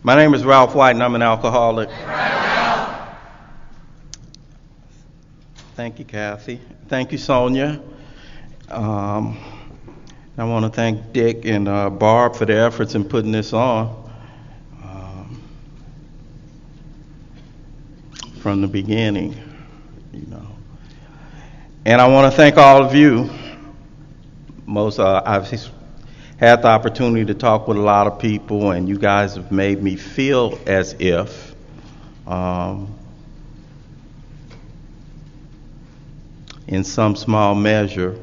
My name is Ralph White, and I'm an alcoholic. Thank you, Kathy. Thank you, Sonia. I want to thank Dick and Barb for their efforts in putting this on from the beginning, And I want to thank all of you. I've had the opportunity to talk with a lot of people, and you guys have made me feel as if in some small measure,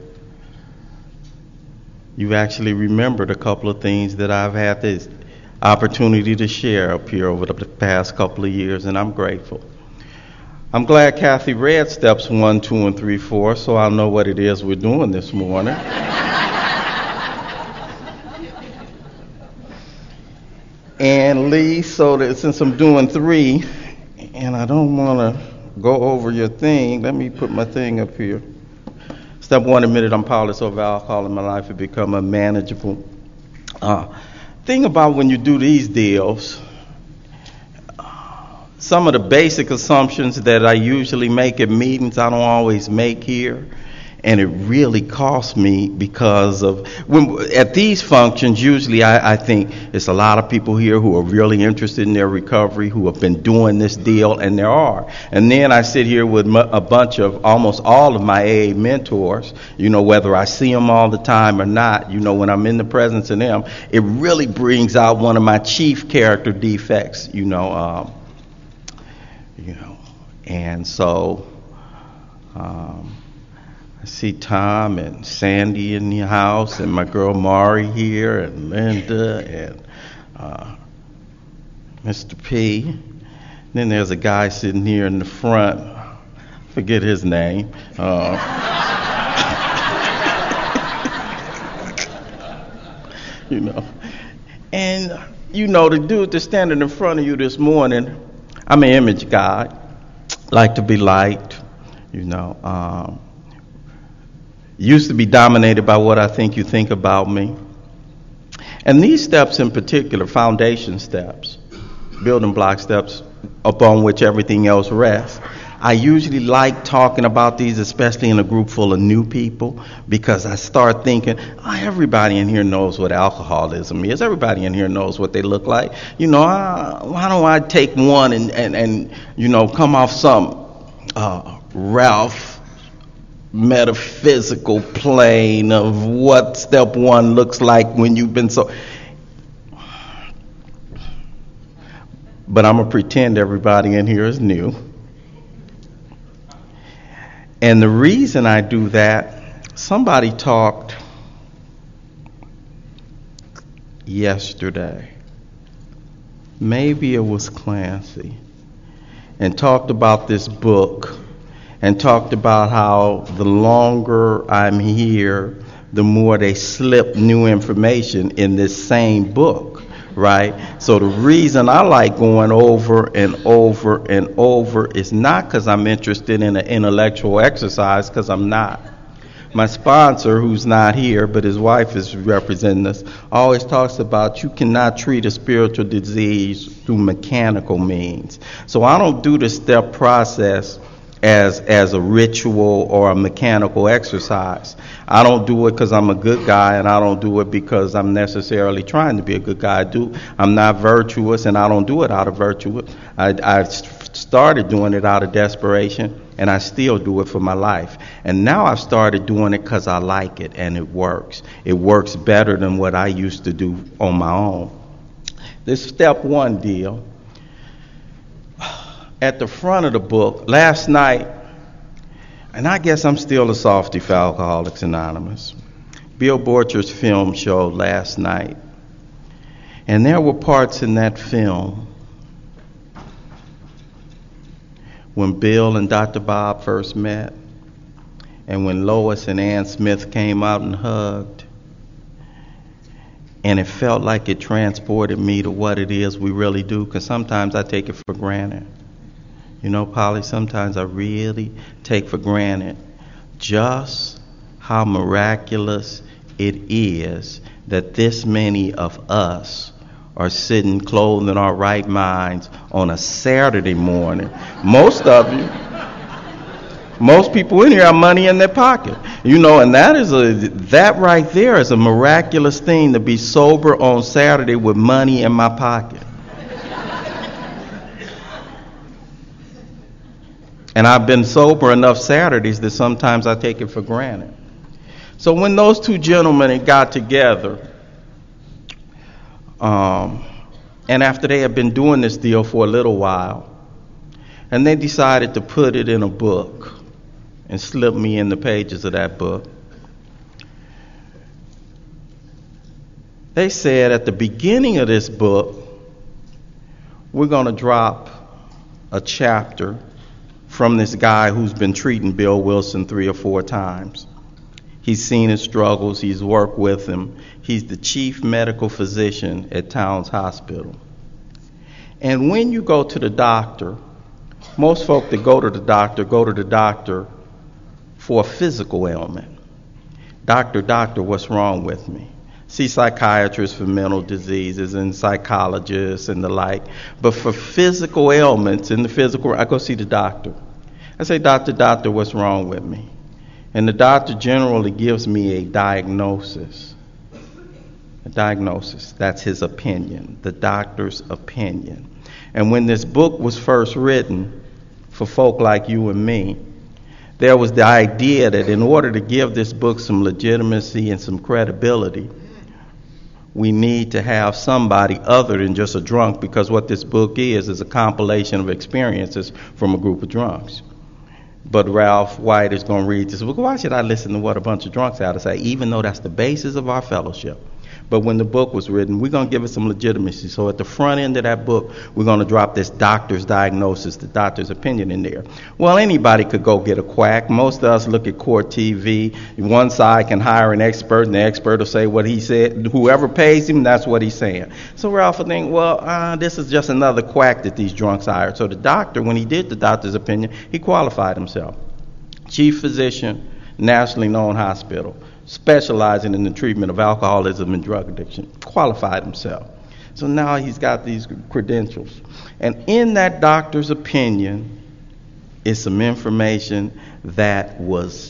you've actually remembered a couple of things that I've had this opportunity to share up here over the past couple of years, and I'm grateful. I'm glad Kathy read steps 1, 2, and 3, 4, so I'll know what it is we're doing this morning. And Lee, so that since I'm doing 3, and I don't want to go over your thing, let me put my thing up here. Step 1, admitted I'm powerless over alcohol in my life and become unmanageable. Thing about when you do these deals, some of the basic assumptions that I usually make at meetings, I don't always make here. And it really cost me because of, at these functions, usually I think it's a lot of people here who are really interested in their recovery, who have been doing this deal, and there are. And then I sit here with a bunch of, almost all of my AA mentors, whether I see them all the time or not, when I'm in the presence of them, it really brings out one of my chief character defects, and so, I see Tom and Sandy in the house, and my girl Mari here, and Linda, and Mr. P. Then there's a guy sitting here in the front. Forget his name. And the dude that's standing in front of you this morning, I'm an image guy. Like to be liked, used to be dominated by what I think you think about me. And these steps in particular, foundation steps, building block steps upon which everything else rests, I usually like talking about these, especially in a group full of new people, because I start thinking, everybody in here knows what alcoholism is. Everybody in here knows what they look like. Why don't I take one and come off some Ralph metaphysical plane of what step 1 looks like when you've been so. But I'm going to pretend everybody in here is new. And the reason I do that, somebody talked yesterday, maybe it was Clancy, and talked about this book, and talked about how the longer I'm here, the more they slip new information in this same book, right? So the reason I like going over and over and over is not because I'm interested in an intellectual exercise, because I'm not. My sponsor, who's not here, but his wife is representing us, always talks about you cannot treat a spiritual disease through mechanical means. So I don't do the step process as a ritual or a mechanical exercise. I don't do it because I'm a good guy, and I don't do it because I'm necessarily trying to be a good guy. I'm not virtuous, and I don't do it out of virtue. I started doing it out of desperation, and I still do it for my life. And now I've started doing it because I like it, and it works. It works better than what I used to do on my own. This step 1 deal, at the front of the book, last night, and I guess I'm still a softie for Alcoholics Anonymous, Bill Borcher's film showed last night. And there were parts in that film when Bill and Dr. Bob first met, and when Lois and Ann Smith came out and hugged, and it felt like it transported me to what it is we really do, because sometimes I take it for granted. Polly, sometimes I really take for granted just how miraculous it is that this many of us are sitting clothed in our right minds on a Saturday morning. Most people in here have money in their pocket. And that right there is a miraculous thing, to be sober on Saturday with money in my pocket. And I've been sober enough Saturdays that sometimes I take it for granted. So when those two gentlemen got together, and after they had been doing this deal for a little while, and they decided to put it in a book and slip me in the pages of that book, they said at the beginning of this book, we're going to drop a chapter from this guy who's been treating Bill Wilson 3 or 4 times. He's seen his struggles. He's worked with him. He's the chief medical physician at Towns Hospital. And when you go to the doctor, most folk that go to the doctor for a physical ailment. Doctor, what's wrong with me? See psychiatrists for mental diseases and psychologists and the like. But for physical ailments, I go see the doctor. I say, doctor, what's wrong with me? And the doctor generally gives me a diagnosis. A diagnosis. That's his opinion, the doctor's opinion. And when this book was first written for folk like you and me, there was the idea that in order to give this book some legitimacy and some credibility, we need to have somebody other than just a drunk, because what this book is a compilation of experiences from a group of drunks. But Ralph White is going to read this book. Why should I listen to what a bunch of drunks have to say, even though that's the basis of our fellowship? But when the book was written, we're going to give it some legitimacy. So at the front end of that book, we're going to drop this doctor's diagnosis, the doctor's opinion in there. Well, anybody could go get a quack. Most of us look at court TV. One side can hire an expert, and the expert will say what he said. Whoever pays him, that's what he's saying. So Ralph will think, this is just another quack that these drunks hired. So the doctor, when he did the doctor's opinion, he qualified himself. Chief physician, nationally known hospital, specializing in the treatment of alcoholism and drug addiction, qualified himself. So now he's got these credentials. And in that doctor's opinion is some information that was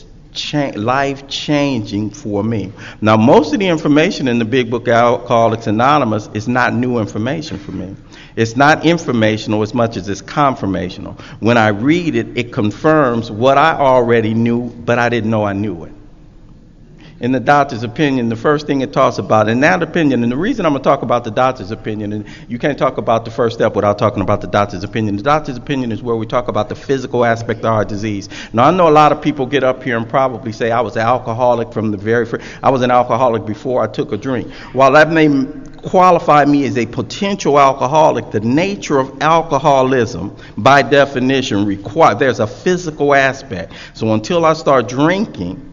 life-changing for me. Now, most of the information in the big book, Alcoholics Anonymous, is not new information for me. It's not informational as much as it's confirmational. When I read it, it confirms what I already knew, but I didn't know I knew it. In the doctor's opinion, the first thing it talks about, in that opinion, and the reason I'm going to talk about the doctor's opinion, and you can't talk about the first step without talking about the doctor's opinion. The doctor's opinion is where we talk about the physical aspect of our disease. Now, I know a lot of people get up here and probably say, I was an alcoholic from the very first, I was an alcoholic before I took a drink. While that may qualify me as a potential alcoholic, the nature of alcoholism, by definition, there's a physical aspect. So until I start drinking,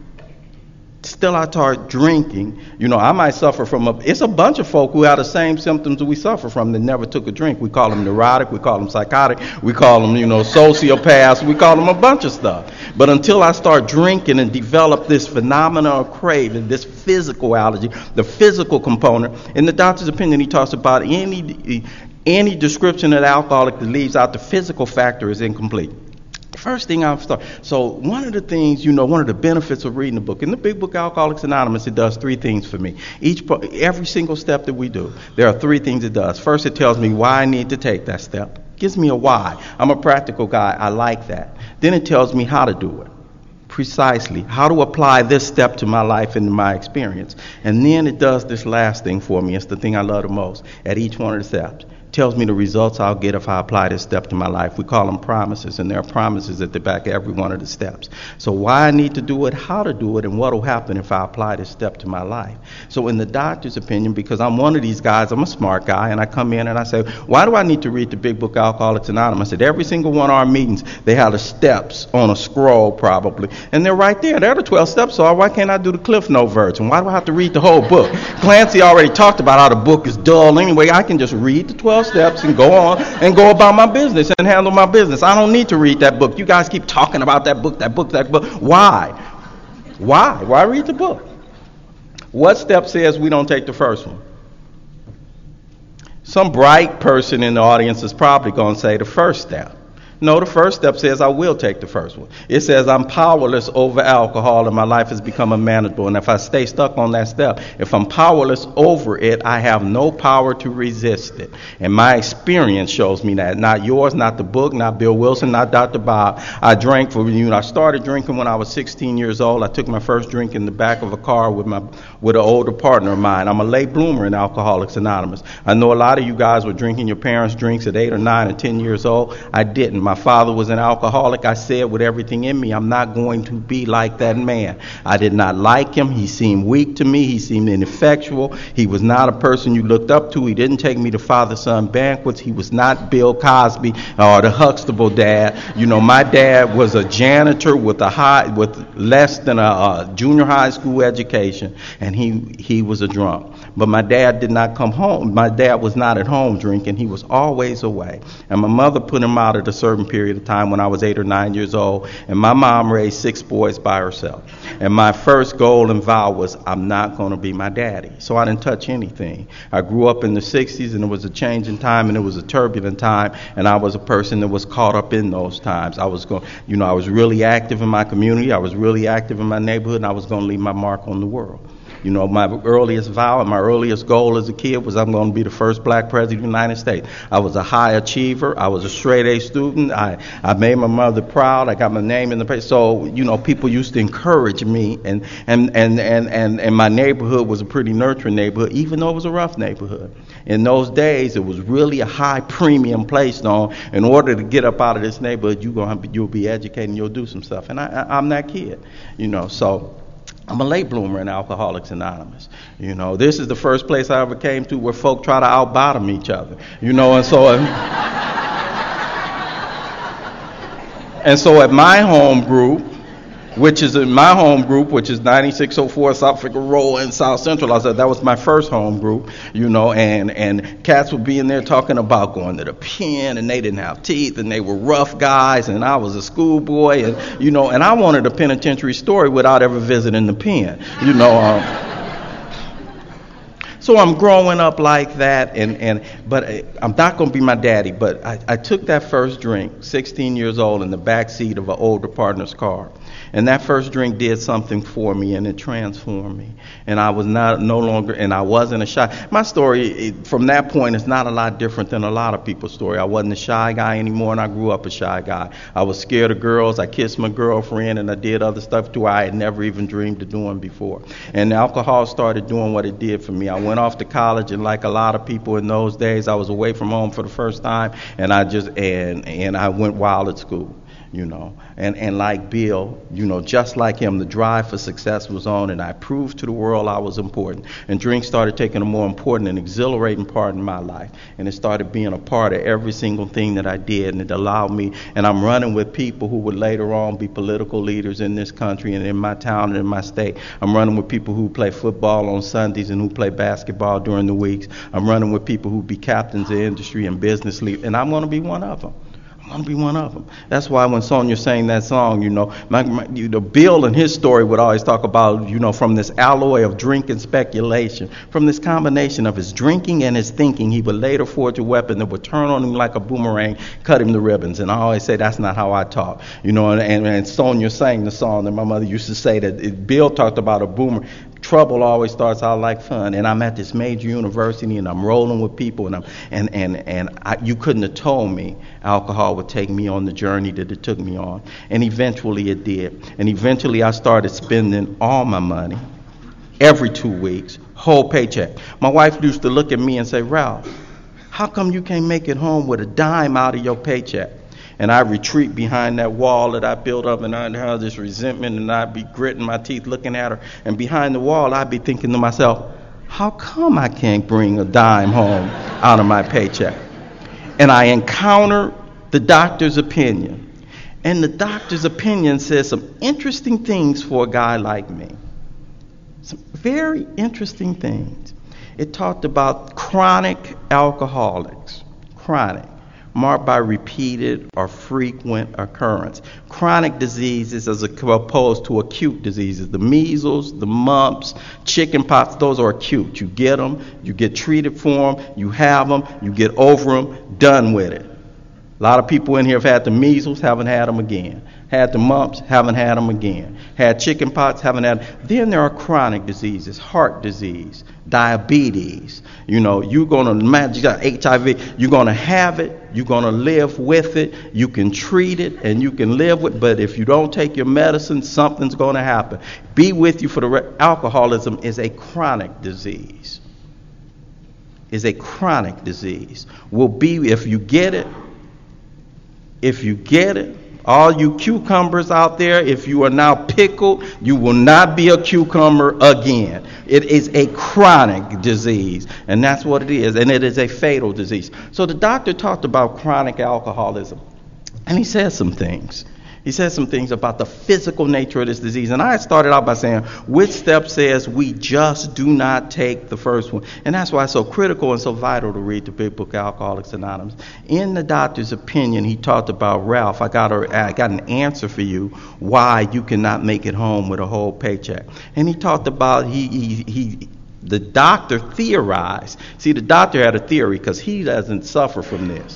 I might suffer from it's a bunch of folk who have the same symptoms that we suffer from that never took a drink. We call them neurotic, we call them psychotic, we call them, sociopaths, we call them a bunch of stuff. But until I start drinking and develop this phenomenon of craving, this physicality, the physical component, in the doctor's opinion, he talks about any description of the alcoholic that leaves out the physical factor is incomplete. First thing I'll start. So one of the things, one of the benefits of reading the book, in the big book Alcoholics Anonymous, it does 3 things for me. Every single step that we do, there are 3 things it does. First, it tells me why I need to take that step. It gives me a why. I'm a practical guy. I like that. Then it tells me how to do it. Precisely. How to apply this step to my life and to my experience. And then it does this last thing for me. It's the thing I love the most at each one of the steps. Tells me the results I'll get if I apply this step to my life. We call them promises, and there are promises at the back of every one of the steps. So why I need to do it, how to do it, and what will happen if I apply this step to my life. So in the doctor's opinion, because I'm one of these guys, I'm a smart guy, and I come in and I say, why do I need to read the big book Alcoholics Anonymous? At every single one of our meetings, they have the steps on a scroll probably, and they're right there. They're the 12 steps, so why can't I do the Cliff Note version? Why do I have to read the whole book? Clancy already talked about how the book is dull anyway. I can just read the 12 steps and go on and go about my business and handle my business. I don't need to read that book. You guys keep talking about that book. Why? Why read the book? What step says we don't take the first one? Some bright person in the audience is probably going to say the first step. No, the first step says I will take the first one. It says I'm powerless over alcohol and my life has become unmanageable. And if I stay stuck on that step, if I'm powerless over it, I have no power to resist it. And my experience shows me that. Not yours, not the book, not Bill Wilson, not Dr. Bob. I started drinking when I was 16 years old. I took my first drink in the back of a car with an older partner of mine. I'm a late bloomer in Alcoholics Anonymous. I know a lot of you guys were drinking your parents' drinks at 8 or 9 or 10 years old. I didn't. My father was an alcoholic. I said with everything in me, I'm not going to be like that man. I did not like him. He seemed weak to me. He seemed ineffectual. He was not a person you looked up to. He didn't take me to father-son banquets. He was not Bill Cosby or the Huxtable dad. My dad was a janitor with less than a junior high school education, and he was a drunk. But my dad did not come home. My dad was not at home drinking. He was always away. And my mother put him out at a certain period of time when I was 8 or 9 years old. And my mom raised 6 boys by herself. And my first goal and vow was, I'm not going to be my daddy. So I didn't touch anything. I grew up in the 60s, and it was a changing time, and it was a turbulent time. And I was a person that was caught up in those times. I was really active in my community. I was really active in my neighborhood, and I was going to leave my mark on the world. My earliest vow and my earliest goal as a kid was I'm going to be the first black president of the United States. I was a high achiever. I was a straight A student. I made my mother proud. I got my name in the paper. So, people used to encourage me, and my neighborhood was a pretty nurturing neighborhood, even though it was a rough neighborhood. In those days, it was really a high premium placed on, in order to get up out of this neighborhood, you'll be educated and you'll do some stuff. And I'm that kid, so I'm a late bloomer in Alcoholics Anonymous. This is the first place I ever came to where folk try to out-bottom each other. And so at my home group, which is 9604 South Figure Road in South Central. I said that was my first home group, and cats would be in there talking about going to the pen, and they didn't have teeth, and they were rough guys, and I was a schoolboy, and and I wanted a penitentiary story without ever visiting the pen, So I'm growing up like that, but I'm not going to be my daddy. But I took that first drink, 16 years old, in the back seat of an older partner's car. And that first drink did something for me, and it transformed me. And I wasn't a shy. My story from that point is not a lot different than a lot of people's story. I wasn't a shy guy anymore, and I grew up a shy guy. I was scared of girls. I kissed my girlfriend, and I did other stuff too I had never even dreamed of doing before. And alcohol started doing what it did for me. I went off to college, and like a lot of people in those days, I was away from home for the first time, and I went wild at school. And like Bill, just like him, the drive for success was on, and I proved to the world I was important. And drink started taking a more important and exhilarating part in my life, and it started being a part of every single thing that I did, and it allowed me, and I'm running with people who would later on be political leaders in this country and in my town and in my state. I'm running with people who play football on Sundays and who play basketball during the weeks. I'm running with people who be captains of industry and business leaders, and I'm going to be one of them. I want to be one of them. That's why when Sonia sang that song, Bill and his story would always talk about, from this alloy of drink and speculation, from this combination of his drinking and his thinking, he would later forge a weapon that would turn on him like a boomerang, cut him to ribbons. And I always say that's not how I talk. And Sonia sang the song, and my mother used to say that Bill talked about a boomerang. Trouble always starts out like fun, and I'm at this major university, and I'm rolling with people, and you couldn't have told me alcohol would take me on the journey that it took me on, and eventually it did. And eventually I started spending all my money every 2 weeks, whole paycheck. My wife used to look at me and say, "Ralph, how come you can't make it home with a dime out of your paycheck?" And I retreat behind that wall that I built up, and I'd have this resentment, and I'd be gritting my teeth looking at her. And behind the wall, I'd be thinking to myself, how come I can't bring a dime home out of my paycheck? And I encountered the doctor's opinion. And the doctor's opinion says some interesting things for a guy like me. Some very interesting things. It talked about chronic alcoholics. Chronic. marked by repeated or frequent occurrence. Chronic diseases as opposed to acute diseases. The measles, the mumps, chickenpox, those are acute. You get them, you get treated for them, you have them, you get over them, done with it. A lot of people in here have had the measles, haven't had them again. Had the mumps, haven't had them again. Had chickenpox, haven't had them. Then there are chronic diseases, heart disease, diabetes. You know, you're going to imagine you got HIV. You're going to have it. You're going to live with it. You can treat it and you can live with it. But if you don't take your medicine, something's going to happen. Be with you for the alcoholism is a chronic disease. Is a chronic disease. Will be if you get it. If you get it, all you cucumbers out there, if you are now pickled, you will not be a cucumber again. It is a chronic disease, and that's what it is, and it is a fatal disease. So the doctor talked about chronic alcoholism, and he said some things. He said some things about the physical nature of this disease. And I started out by saying, which step says we just do not take the first one? And that's why it's so critical and so vital to read the big book, Alcoholics Anonymous. In the doctor's opinion, he talked about, Ralph, I got an answer for you why you cannot make it home with a whole paycheck. And he talked about, the doctor theorized. See, the doctor had a theory because he doesn't suffer from this.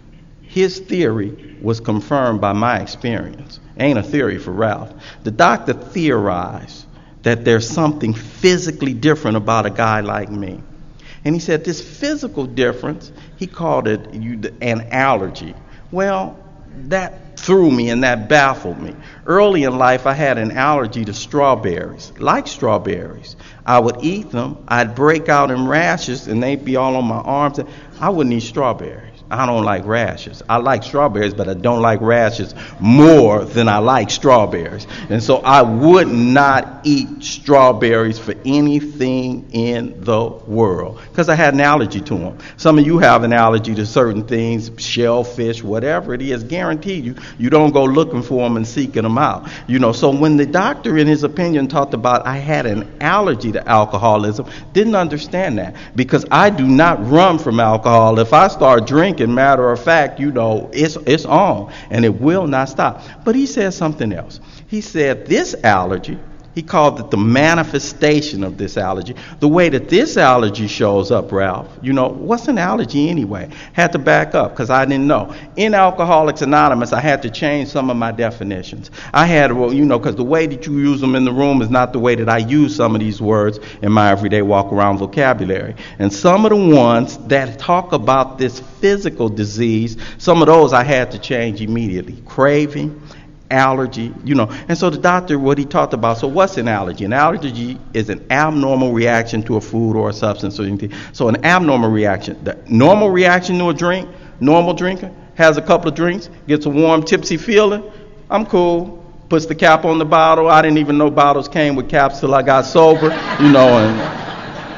His theory was confirmed by my experience. Ain't a theory for Ralph. The doctor theorized that there's something physically different about a guy like me. And he said this physical difference, he called it an allergy. Well, that threw me and that baffled me. Early in life, I had an allergy to strawberries, like strawberries. I would eat them, I'd break out in rashes, and they'd be all on my arms. I wouldn't eat strawberries. I don't like rashes. I like strawberries, but I don't like rashes more than I like strawberries. And so I would not eat strawberries for anything in the world because I had an allergy to them. Some of you have an allergy to certain things, shellfish, whatever it is. Guaranteed you don't go looking for them and seeking them out. You know, so when the doctor, in his opinion, talked about I had an allergy to alcoholism, didn't understand that because I do not run from alcohol. If I start drinking, matter of fact, you know, it's on and it will not stop. But he said something else. He said this allergy, he called it the manifestation of this allergy. The way that this allergy shows up, Ralph, you know, what's an allergy anyway? Had to back up because I didn't know. In Alcoholics Anonymous, I had to change some of my definitions. I had, well, you know, because the way that you use them in the room is not the way that I use some of these words in my everyday walk around vocabulary. And some of the ones that talk about this physical disease, some of those I had to change immediately. Craving, allergy, you know. And so the doctor, what he talked about, so what's an allergy? An allergy is an abnormal reaction to a food or a substance or anything. So an abnormal reaction. The normal reaction to a drink, normal drinker, has a couple of drinks, gets a warm, tipsy feeling. I'm cool. Puts the cap on the bottle. I didn't even know bottles came with caps till I got sober, you know, and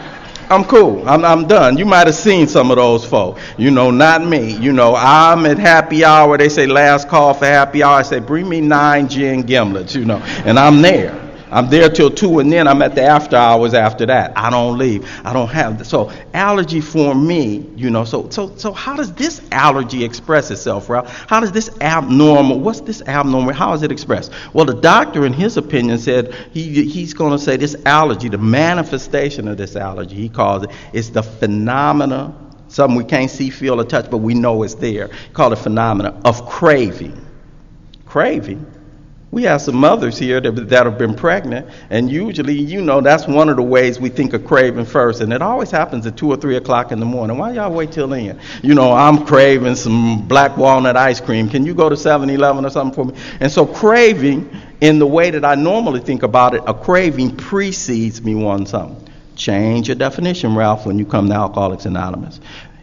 I'm cool. I'm done. You might have seen some of those folk. You know, not me. You know, I'm at happy hour. They say last call for happy hour. I say, bring me 9 gin gimlets, you know, and I'm there. I'm there till 2, and then I'm at the after hours after that. I don't leave. I don't have. So allergy for me, you know, so how does this allergy express itself, Ralph? How does this abnormal, what's this abnormal, how is it expressed? Well, the doctor, in his opinion, said he's going to say this allergy, the manifestation of this allergy, he calls it, is the phenomena, something we can't see, feel, or touch, but we know it's there. Called it phenomena of craving. Craving. We have some mothers here that have been pregnant, and usually, you know, that's one of the ways we think of craving first, and it always happens at 2 or 3 o'clock in the morning. Why y'all wait till then? You know, I'm craving some black walnut ice cream. Can you go to 7-Eleven or something for me? And so craving, in the way that I normally think about it, a craving precedes me wanting something. Change your definition, Ralph, when you come to Alcoholics Anonymous.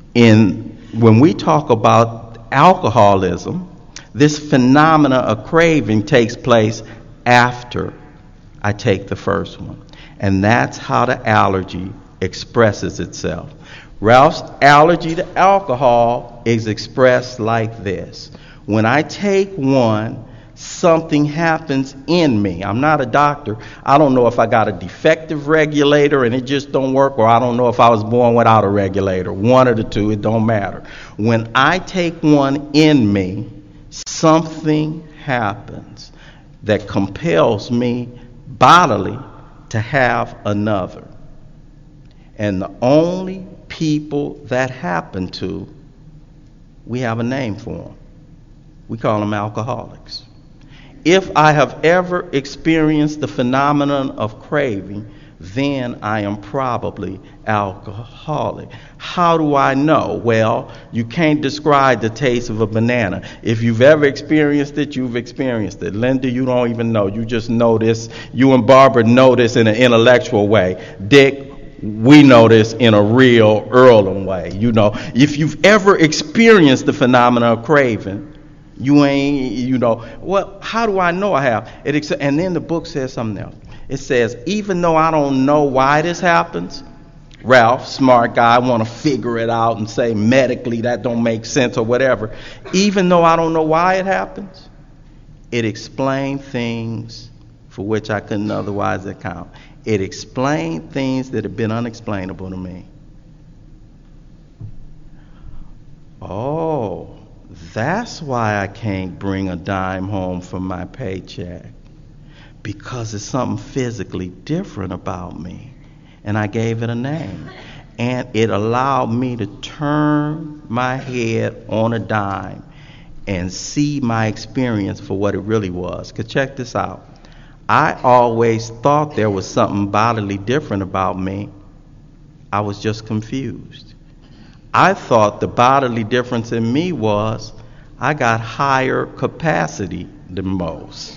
When we talk about alcoholism, this phenomena of craving takes place after I take the first one. And that's how the allergy expresses itself. Ralph's allergy to alcohol is expressed like this. When I take one, something happens in me. I'm not a doctor. I don't know if I got a defective regulator and it just don't work, or I don't know if I was born without a regulator. One of the two, it don't matter. When I take one in me, something happens that compels me bodily to have another. And the only people that happen to, we have a name for them. We call them alcoholics. If I have ever experienced the phenomenon of craving, then I am probably alcoholic. How do I know? Well, you can't describe the taste of a banana. If you've ever experienced it, you've experienced it. Linda, you don't even know. You just know this. You and Barbara know this in an intellectual way. Dick, we know this in a real Earlham way. You know, if you've ever experienced the phenomenon of craving, you ain't, you know, well, how do I know I have? And then the book says something else. It says, even though I don't know why this happens, Ralph, smart guy, want to figure it out and say medically that don't make sense or whatever. Even though I don't know why it happens, it explains things for which I couldn't otherwise account. It explained things that have been unexplainable to me. Oh, that's why I can't bring a dime home from my paycheck. Because it's something physically different about me. And I gave it a name. And it allowed me to turn my head on a dime and see my experience for what it really was. Because check this out. I always thought there was something bodily different about me. I was just confused. I thought the bodily difference in me was I got higher capacity than most.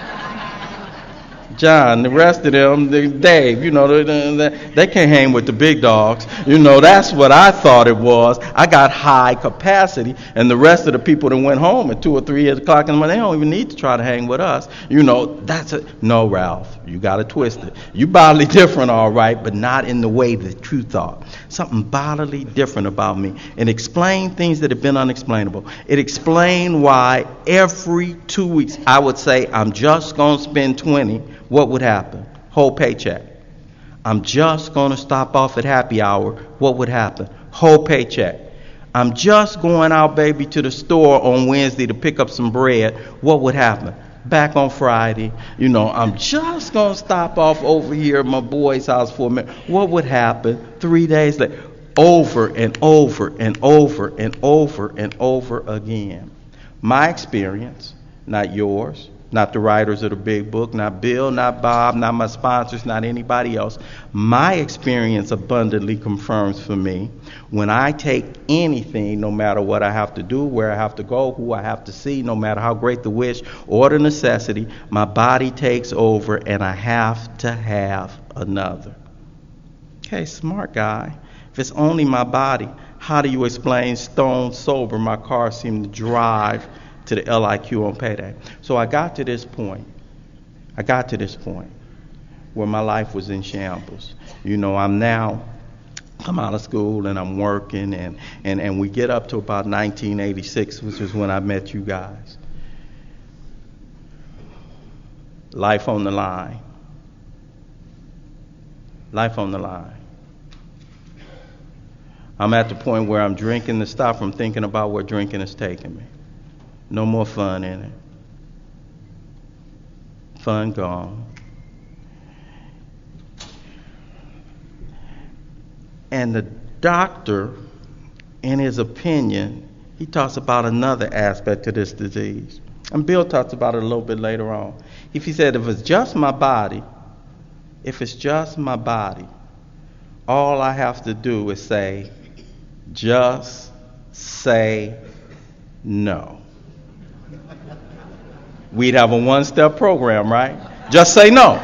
John, the rest of them, Dave, you know, they can't hang with the big dogs. You know, that's what I thought it was. I got high capacity, and the rest of the people that went home at 2 or 3 o'clock in the morning, they don't even need to try to hang with us. You know, no, Ralph, you got to twist it. You bodily different, all right, but not in the way that you thought. Something bodily different about me. And explain things that have been unexplainable. It explained why every 2 weeks I would say, I'm just going to spend 20. What would happen? Whole paycheck. I'm just going to stop off at happy hour. What would happen? Whole paycheck. I'm just going out, baby, to the store on Wednesday to pick up some bread. What would happen? Back on Friday. You know, I'm just going to stop off over here at my boy's house for a minute. What would happen? 3 days later. Over and over and over and over and over again. My experience, not yours. Not the writers of the big book, not Bill, not Bob, not my sponsors, not anybody else. My experience abundantly confirms for me when I take anything, no matter what I have to do, where I have to go, who I have to see, no matter how great the wish or the necessity, my body takes over and I have to have another. Okay, smart guy. If it's only my body, how do you explain stone sober my car seemed to drive to the LIQ on payday? So I got to this point where my life was in shambles. You know, I'm out of school and I'm working and we get up to about 1986, which is when I met you guys. Life on the line. Life on the line. I'm at the point where I'm drinking to stop from thinking about where drinking is taking me. No more fun in it. Fun gone. And the doctor, in his opinion, he talks about another aspect of this disease. And Bill talks about it a little bit later on. If he said, if it's just my body, all I have to do is say, just say no. We'd have a one-step program, right? Just say no.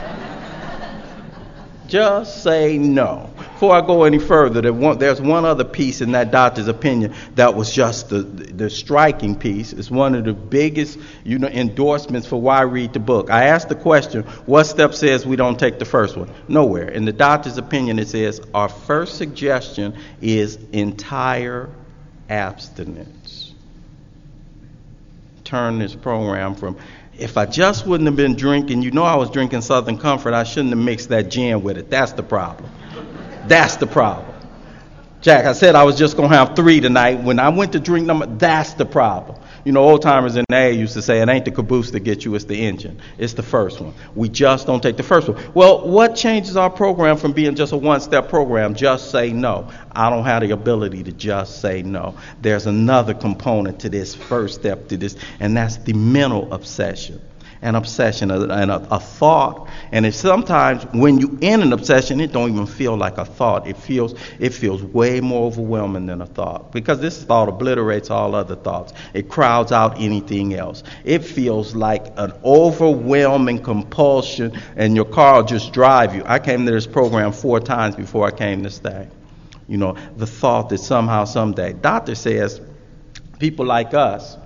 Just say no. Before I go any further, there's one other piece in that doctor's opinion that was just the striking piece. It's one of the biggest, endorsements for why I read the book. I asked the question, what step says we don't take the first one? Nowhere. In the doctor's opinion, it says our first suggestion is entire abstinence. turn this program from, if I just wouldn't have been drinking, I was drinking Southern Comfort, I shouldn't have mixed that gin with it. That's the problem. That's the problem. Jack, I said I was just going to have 3 tonight. When I went to drink number, that's the problem. Old timers in the A used to say, it ain't the caboose that gets you, it's the engine. It's the first one. We just don't take the first one. Well, what changes our program from being just a one-step program? Just say no. I don't have the ability to just say no. There's another component to this first step to this, and that's the mental obsession. An obsession and a thought, and it's sometimes when you in an obsession, it don't even feel like a thought. It feels way more overwhelming than a thought, because this thought obliterates all other thoughts. It crowds out anything else. It feels like an overwhelming compulsion, and your car will just drive you. I came to this program 4 times before I came to stay. The thought that somehow, someday, doctor says, people like us,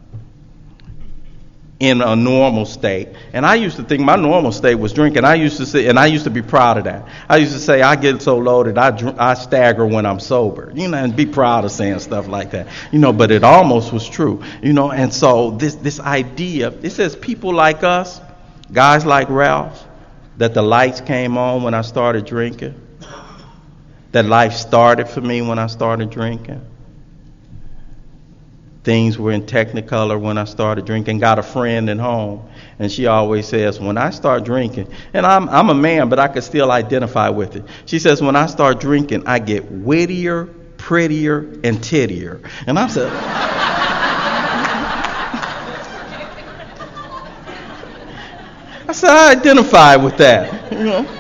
in a normal state. And I used to think my normal state was drinking. I used to say, and I used to be proud of that. I used to say, I get so loaded, I stagger when I'm sober. And be proud of saying stuff like that. But it almost was true. And so this idea, it says people like us, guys like Ralph, that the lights came on when I started drinking. That life started for me when I started drinking. Things were in Technicolor when I started drinking. Got a friend at home, and she always says, when I start drinking, and I'm a man, but I can still identify with it. She says, when I start drinking, I get wittier, prettier, and tittier. And I said, I identify with that.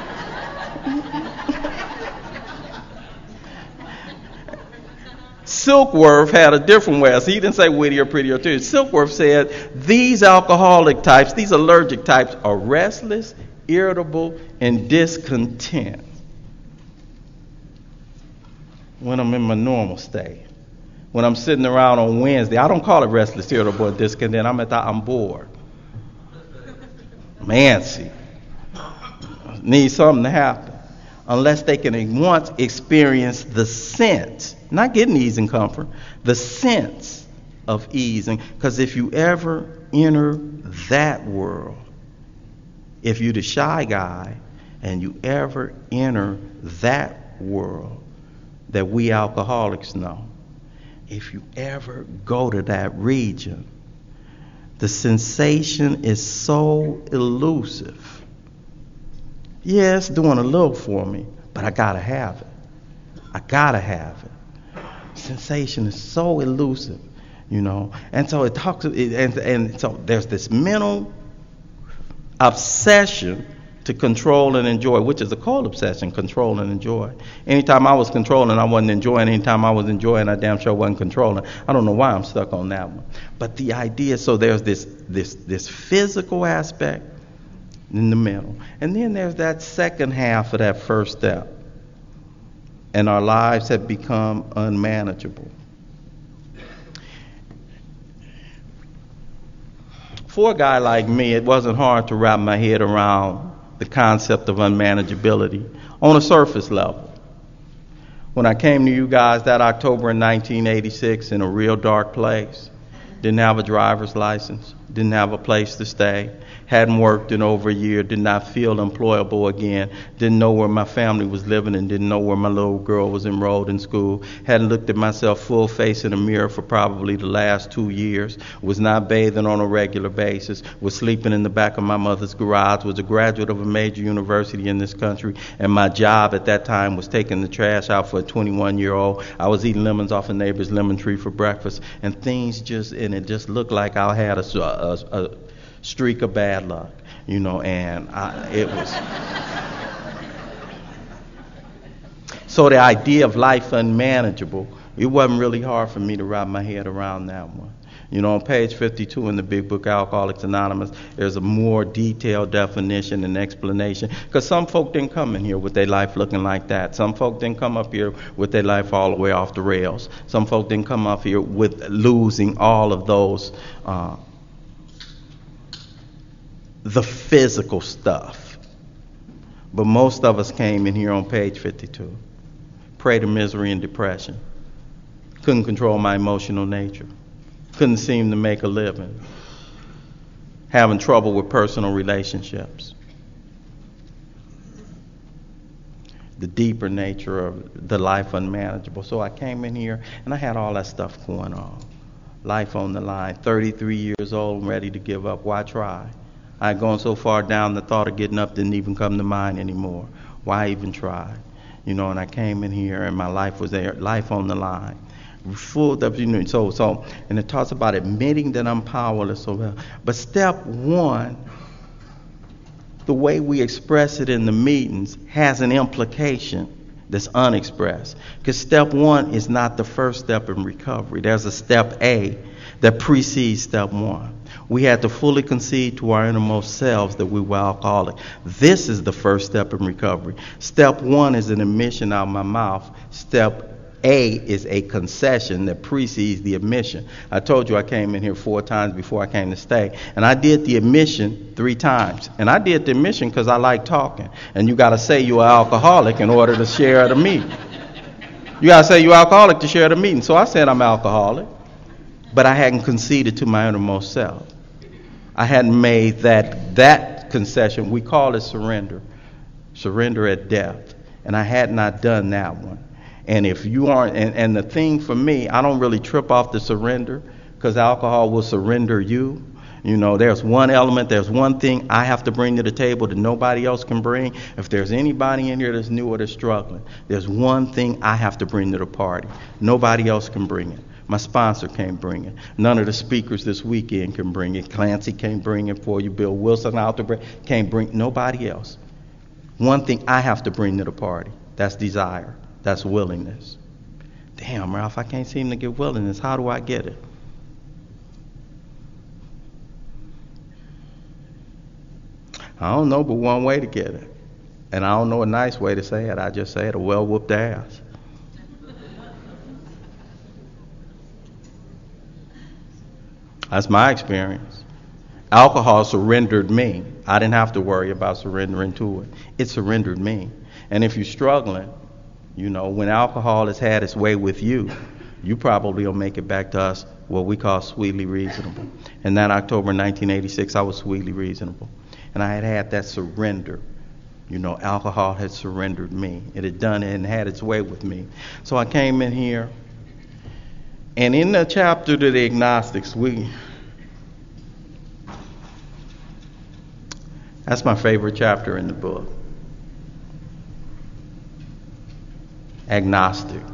Silkworth had a different way. So he didn't say wittier, prettier, too. Silkworth said, these alcoholic types, these allergic types, are restless, irritable, and discontent when I'm in my normal state. When I'm sitting around on Wednesday, I don't call it restless, irritable, and discontent. I'm bored. I'm antsy. Need something to happen. Unless they can once experience the sense, not getting ease and comfort, the sense of ease. Because if you ever enter that world, if you're the shy guy and you ever enter that world that we alcoholics know, if you ever go to that region, the sensation is so elusive. Yeah, it's doing a little for me, but I gotta have it. I gotta have it. Sensation is so elusive, And so it talks, and so there's this mental obsession to control and enjoy, which is a cold obsession, control and enjoy. Anytime I was controlling, I wasn't enjoying. Anytime I was enjoying, I damn sure wasn't controlling. I don't know why I'm stuck on that one. But the idea, so there's this physical aspect in the middle. And then there's that second half of that first step. And our lives have become unmanageable. For a guy like me, it wasn't hard to wrap my head around the concept of unmanageability on a surface level. When I came to you guys that October in 1986 in a real dark place, didn't have a driver's license, didn't have a place to stay, hadn't worked in over a year, did not feel employable again, didn't know where my family was living and didn't know where my little girl was enrolled in school, hadn't looked at myself full face in a mirror for probably the last 2 years, was not bathing on a regular basis, was sleeping in the back of my mother's garage, was a graduate of a major university in this country, and my job at that time was taking the trash out for a 21-year-old. I was eating lemons off a neighbor's lemon tree for breakfast, and it just looked like I had a streak of bad luck, and it was. So the idea of life unmanageable, it wasn't really hard for me to wrap my head around that one. On page 52 in the big book, Alcoholics Anonymous, there's a more detailed definition and explanation. Because some folk didn't come in here with their life looking like that. Some folk didn't come up here with their life all the way off the rails. Some folk didn't come up here with losing all of those the physical stuff. But most of us came in here on page 52. Prey to misery and depression. Couldn't control my emotional nature. Couldn't seem to make a living. Having trouble with personal relationships. The deeper nature of the life unmanageable. So I came in here and I had all that stuff going on. Life on the line. 33 years old, ready to give up. Why try? I had gone so far down, the thought of getting up didn't even come to mind anymore. Why even try? And I came in here and my life was there. Life on the line. Full of, so, and it talks about admitting that I'm powerless. But step one, the way we express it in the meetings has an implication that's unexpressed. Because step one is not the first step in recovery. There's a step A that precedes step one. We had to fully concede to our innermost selves that we were alcoholic. This is the first step in recovery. Step one is an admission out of my mouth. Step A is a concession that precedes the admission. I told you I came in here 4 times before I came to stay. And I did the admission 3 times. And I did the admission because I like talking. And you got to say you're an alcoholic in order to share the meeting. You got to say you're alcoholic to share the meeting. So I said I'm alcoholic. But I hadn't conceded to my innermost self. I hadn't made that concession. We call it surrender. Surrender at death. And I had not done that one. And if you aren't, and the thing for me, I don't really trip off the surrender because alcohol will surrender you. There's one element, there's one thing I have to bring to the table that nobody else can bring. If there's anybody in here that's new or that's struggling, there's one thing I have to bring to the party. Nobody else can bring it. My sponsor can't bring it. None of the speakers this weekend can bring it. Clancy can't bring it for you. Bill Wilson out there can't bring nobody else. One thing I have to bring to the party. That's desire. That's willingness. Damn, Ralph, I can't seem to get willingness. How do I get it? I don't know but one way to get it. And I don't know a nice way to say it. I just say it, a well-whooped ass. That's my experience. Alcohol surrendered me. I didn't have to worry about surrendering to it. It surrendered me. And if you're struggling, when alcohol has had its way with you, you probably will make it back to us, what we call sweetly reasonable. And that October 1986, I was sweetly reasonable. And I had that surrender. Alcohol had surrendered me. It had done it and had its way with me. So I came in here, and in the chapter to the agnostics, that's my favorite chapter in the book. Agnostic.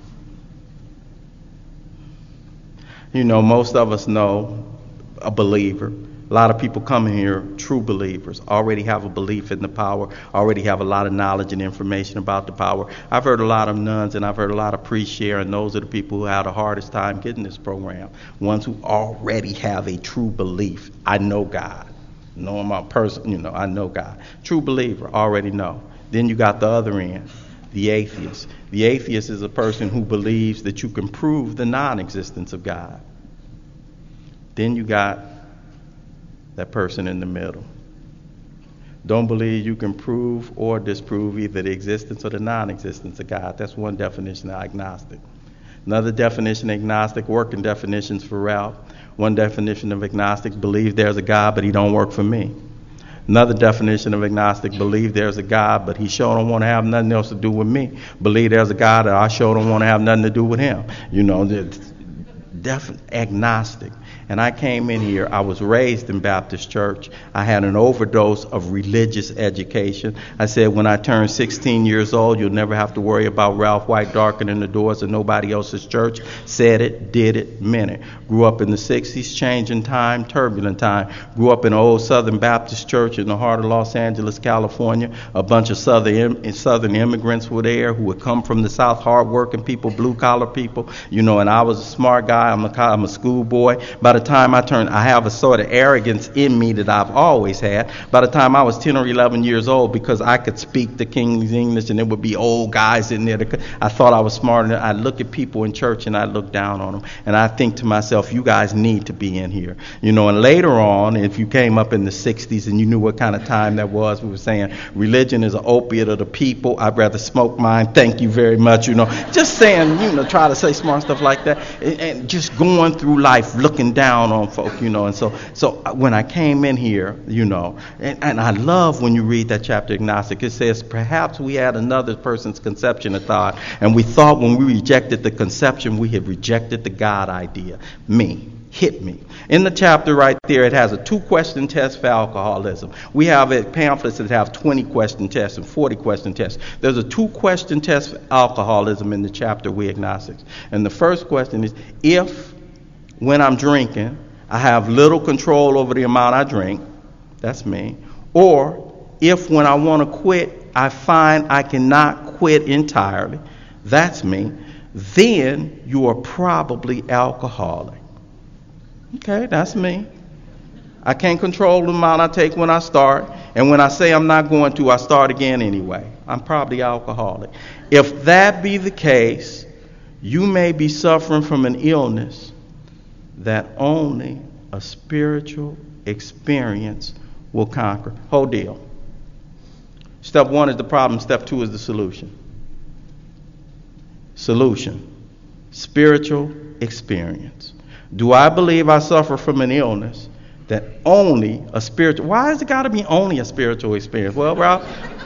Most of us know a believer. A lot of people come in here, true believers, already have a belief in the power, already have a lot of knowledge and information about the power. I've heard a lot of nuns and I've heard a lot of priests share, and those are the people who have the hardest time getting this program. Ones who already have a true belief. I know God. Know my person, I know God. True believer, already know. Then you got the other end, the atheist. The atheist is a person who believes that you can prove the non-existence of God. Then you got that person in the middle. Don't believe you can prove or disprove either the existence or the non-existence of God. That's one definition of agnostic. Another definition of agnostic, working definitions for Ralph. One definition of agnostic, believe there's a God, but he don't work for me. Another definition of agnostic, believe there's a God, but he sure don't want to have nothing else to do with me. Believe there's a God, and I sure don't want to have nothing to do with him. Agnostic. And I came in here, I was raised in Baptist church. I had an overdose of religious education. I said, when I turn 16 years old, you'll never have to worry about Ralph White darkening the doors of nobody else's church. Said it, did it, meant it. Grew up in the 60s, changing time, turbulent time. Grew up in an old Southern Baptist church in the heart of Los Angeles, California. A bunch of Southern immigrants were there who had come from the South, hard-working people, blue-collar people. And I was a smart guy. I'm a schoolboy. By the time I have a sort of arrogance in me that I've always had. By the time I was 10 or 11 years old, because I could speak the King's English and there would be old guys in there, I thought I was smart enough. I'd look at people in church and I'd look down on them. And I think to myself, you guys need to be in here. And later on, if you came up in the 60s and you knew what kind of time that was, we were saying religion is an opiate of the people. I'd rather smoke mine. Thank you very much. Just saying, try to say smart stuff like that. And just just going through life looking down on folk, and so when I came in here, and I love when you read that chapter, Agnostic, it says, perhaps we had another person's conception of thought, and we thought when we rejected the conception, we had rejected the God idea. Hit me. In the chapter right there, it has a 2-question test for alcoholism. We have pamphlets that have 20-question tests and 40-question tests. There's a 2-question test for alcoholism in the chapter We Agnostics. And the first question is, if when I'm drinking, I have little control over the amount I drink, that's me, or if when I want to quit, I find I cannot quit entirely, that's me, then you are probably alcoholic. Okay, that's me. I can't control the amount I take when I start, and when I say I'm not going to, I start again anyway. I'm probably alcoholic. If that be the case, you may be suffering from an illness that only a spiritual experience will conquer. Whole deal. Step 1 is the problem. Step 2 is the solution. Solution. Spiritual experience. Do I believe I suffer from an illness that only a spiritual... Why has it got to be only a spiritual experience? Well, Ralph,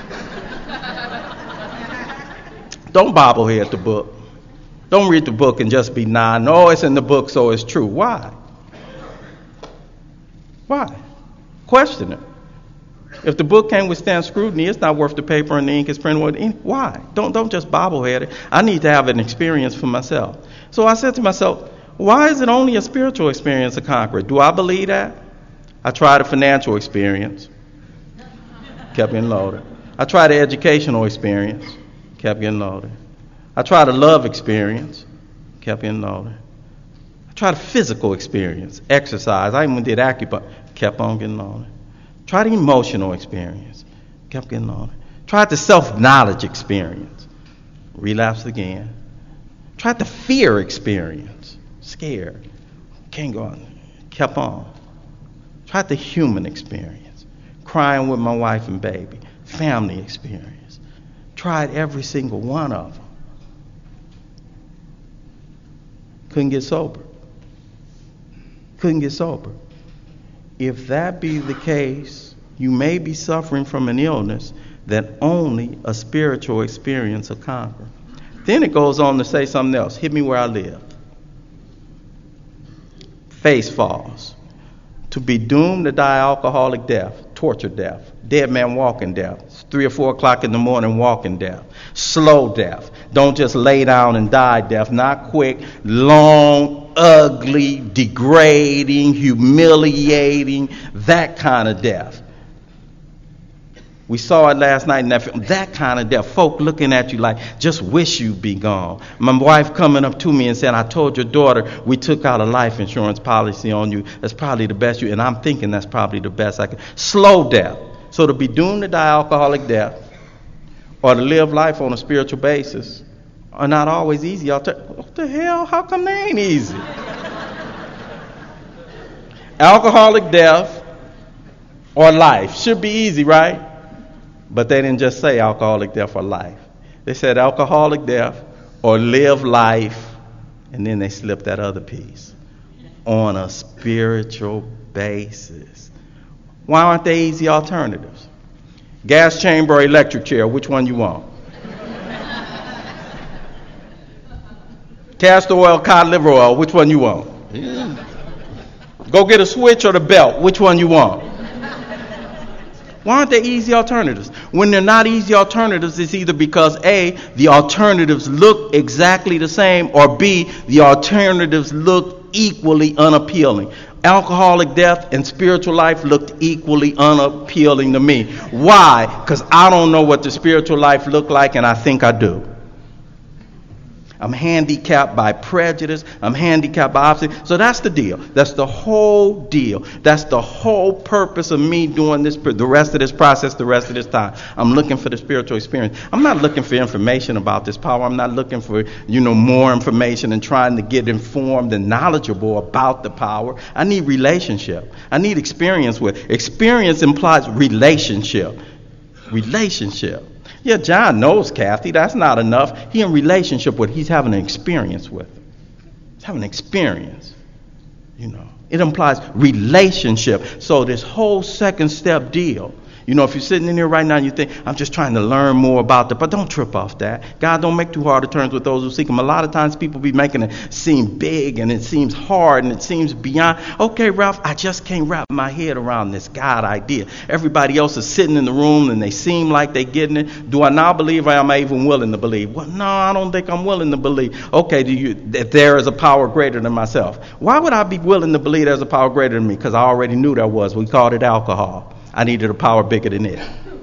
don't bobblehead the book. Don't read the book and just be no, it's in the book, so it's true. Why? Question it. If the book can't withstand scrutiny, it's not worth the paper and the ink is printed with ink. Why? Don't just bobblehead it. I need to have an experience for myself. So I said to myself, why is it only a spiritual experience to conquer it? Do I believe that? I tried a financial experience. Kept getting loaded. I tried an educational experience. Kept getting loaded. I tried a love experience. Kept getting loaded. I tried a physical experience. Exercise. I even did acupuncture. Kept on getting loaded. Tried an emotional experience. Kept getting loaded. Tried the self-knowledge experience. Relapsed again. Tried the fear experience. Scared. Can't go on. Kept on. Tried the human experience. Crying with my wife and baby. Family experience. Tried every single one of them. Couldn't get sober. If that be the case, you may be suffering from an illness that only a spiritual experience will conquer. Then it goes on to say something else. Hit me where I live. Face falls. To be doomed to die alcoholic death, torture death, dead man walking death, 3 or 4 o'clock in the morning walking death, slow death. Don't just lay down and die death, not quick, long, ugly, degrading, humiliating, that kind of death. We saw it last night in that film. That kind of death. Folk looking at you like, just wish you'd be gone. My wife coming up to me and saying, I told your daughter we took out a life insurance policy on you. That's probably the best you... And I'm thinking that's probably the best I can... Slow death. So to be doomed to die alcoholic death or to live life on a spiritual basis are not always easy. What the hell? How come they ain't easy? Alcoholic death or life should be easy, right? But they didn't just say alcoholic death or life. They said alcoholic death or live life, and then they slipped that other piece. On a spiritual basis. Why aren't they easy alternatives? Gas chamber or electric chair, which one you want? Castor oil, cod liver oil, which one you want? Yeah. Go get a switch or the belt, which one you want? Why aren't they easy alternatives? When they're not easy alternatives, it's either because A, the alternatives look exactly the same, or B, the alternatives look equally unappealing. Alcoholic death and spiritual life looked equally unappealing to me. Why? Because I don't know what the spiritual life looked like, and I think I do. I'm handicapped by prejudice. I'm handicapped by obstacle. So that's the deal. That's the whole deal. That's the whole purpose of me doing this, the rest of this process, the rest of this time. I'm looking for the spiritual experience. I'm not looking for information about this power. I'm not looking for, more information and trying to get informed and knowledgeable about the power. I need relationship. I need experience with. Experience implies relationship. Relationship. Yeah, John knows Kathy. That's not enough. He in relationship with. He's having an experience with. It's having an experience. It implies relationship. So this whole second step deal, if you're sitting in here right now and you think, I'm just trying to learn more about that, but don't trip off that. God don't make too hard of terms with those who seek him. A lot of times people be making it seem big and it seems hard and it seems beyond. Okay, Ralph, I just can't wrap my head around this God idea. Everybody else is sitting in the room and they seem like they're getting it. Do I now believe, or am I even willing to believe? Well, no, I don't think I'm willing to believe. Okay, that there is a power greater than myself. Why would I be willing to believe there's a power greater than me? Because I already knew there was. We called it alcohol. I needed a power bigger than it.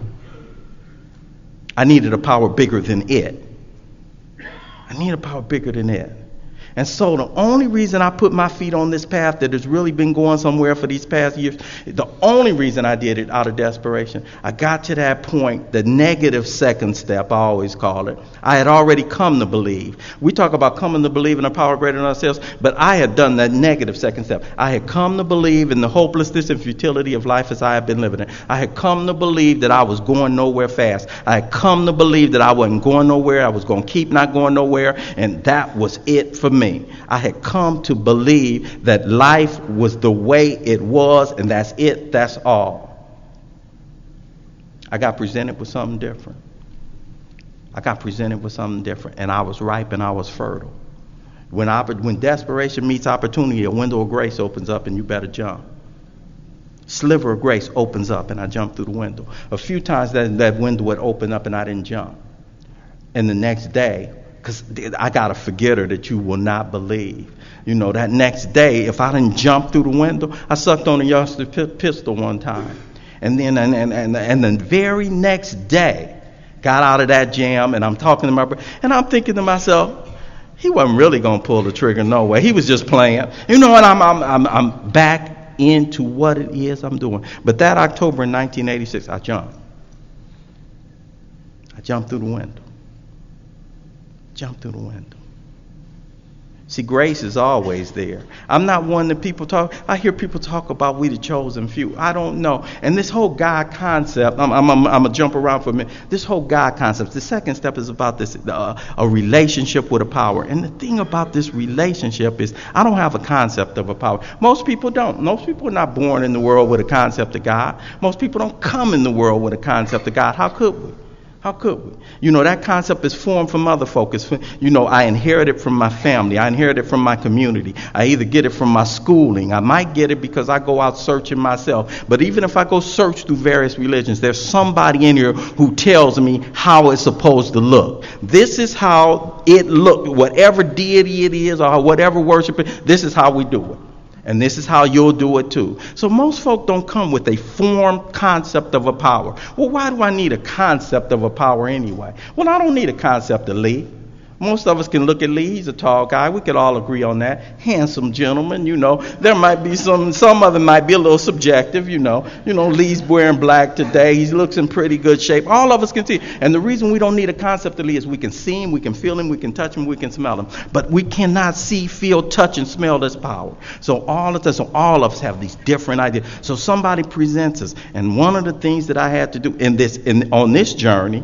I needed a power bigger than it. I need a power bigger than it. And so the only reason I put my feet on this path that has really been going somewhere for these past years, the only reason I did it out of desperation, I got to that point, the negative second step, I always call it. I had already come to believe. We talk about coming to believe in a power greater than ourselves, but I had done that negative second step. I had come to believe in the hopelessness and futility of life as I had been living it. I had come to believe that I was going nowhere fast. I had come to believe that I wasn't going nowhere. I was going to keep not going nowhere, and that was it for me. I had come to believe that life was the way it was, and that's it, that's all. I got presented with something different. And I was ripe and I was fertile. When desperation meets opportunity, a window of grace opens up and you better jump. Sliver of grace opens up and I jump through the window. A few times that window would open up and I didn't jump. And the next day, because I got a forgetter that you will not believe. That next day, if I didn't jump through the window, I sucked on a youngster pistol one time. And then and the very next day, got out of that jam, and I'm talking to my brother, and I'm thinking to myself, he wasn't really going to pull the trigger, no way. He was just playing. And I'm back into what it is I'm doing. But that October in 1986, I jumped. I jumped through the window. See, grace is always there. I'm not one that people talk. I hear people talk about we the chosen few. I don't know. And this whole God concept, I'm gonna jump around for a minute. This whole God concept, the second step is about this, a relationship with a power. And the thing about this relationship is I don't have a concept of a power. Most people don't. Most people are not born in the world with a concept of God. Most people don't come in the world with a concept of God. How could we? That concept is formed from other folks. I inherit it from my family. I inherit it from my community. I either get it from my schooling. I might get it because I go out searching myself. But even if I go search through various religions, there's somebody in here who tells me how it's supposed to look. This is how it looks. Whatever deity it is or whatever worship it, this is how we do it. And this is how you'll do it too. So most folk don't come with a formed concept of a power. Well, why do I need a concept of a power anyway? Well, I don't need a concept of Lee. Most of us can look at Lee. He's a tall guy. We could all agree on that. Handsome gentleman, There might be some of it might be a little subjective, Lee's wearing black today. He looks in pretty good shape. All of us can see. And the reason we don't need a concept of Lee is we can see him, we can feel him, we can touch him, we can smell him. But we cannot see, feel, touch, and smell this power. So all of us have these different ideas. So somebody presents us. And one of the things that I had to do on this journey,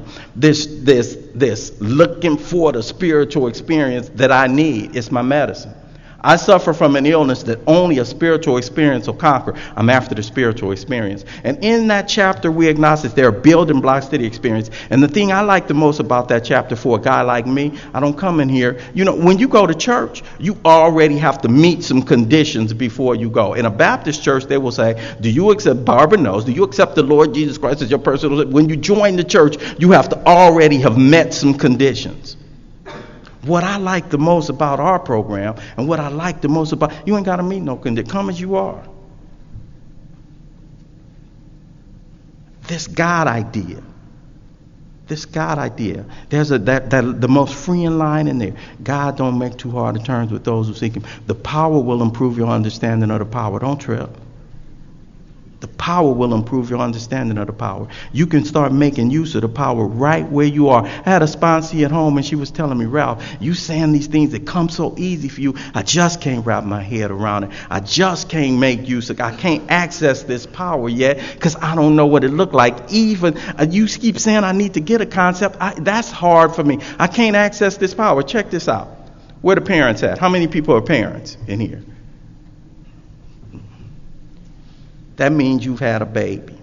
this looking for the spiritual experience that I need, it's my medicine. I suffer from an illness that only a spiritual experience will conquer. I'm after the spiritual experience. And in that chapter, we acknowledge there are building blocks to the experience. And the thing I like the most about that chapter for a guy like me, I don't come in here. When you go to church, you already have to meet some conditions before you go. In a Baptist church, they will say, do you accept the Lord Jesus Christ as your personal? When you join the church, you have to already have met some conditions. What I like the most about our program and what I like the most about, you ain't got to meet no condition. Come as you are. This God idea. There's the most freeing line in there. God don't make too hard of terms with those who seek him. The power will improve your understanding of the power. Don't trip. The power will improve your understanding of the power. You can start making use of the power right where you are. I had a sponsee at home and she was telling me, Ralph, you saying these things that come so easy for you. I just can't wrap my head around it. I just can't make use of it. I can't access this power yet because I don't know what it looked like. Even you keep saying I need to get a concept. That's hard for me. I can't access this power. Check this out. Where the parents at? How many people are parents in here? That means you've had a baby.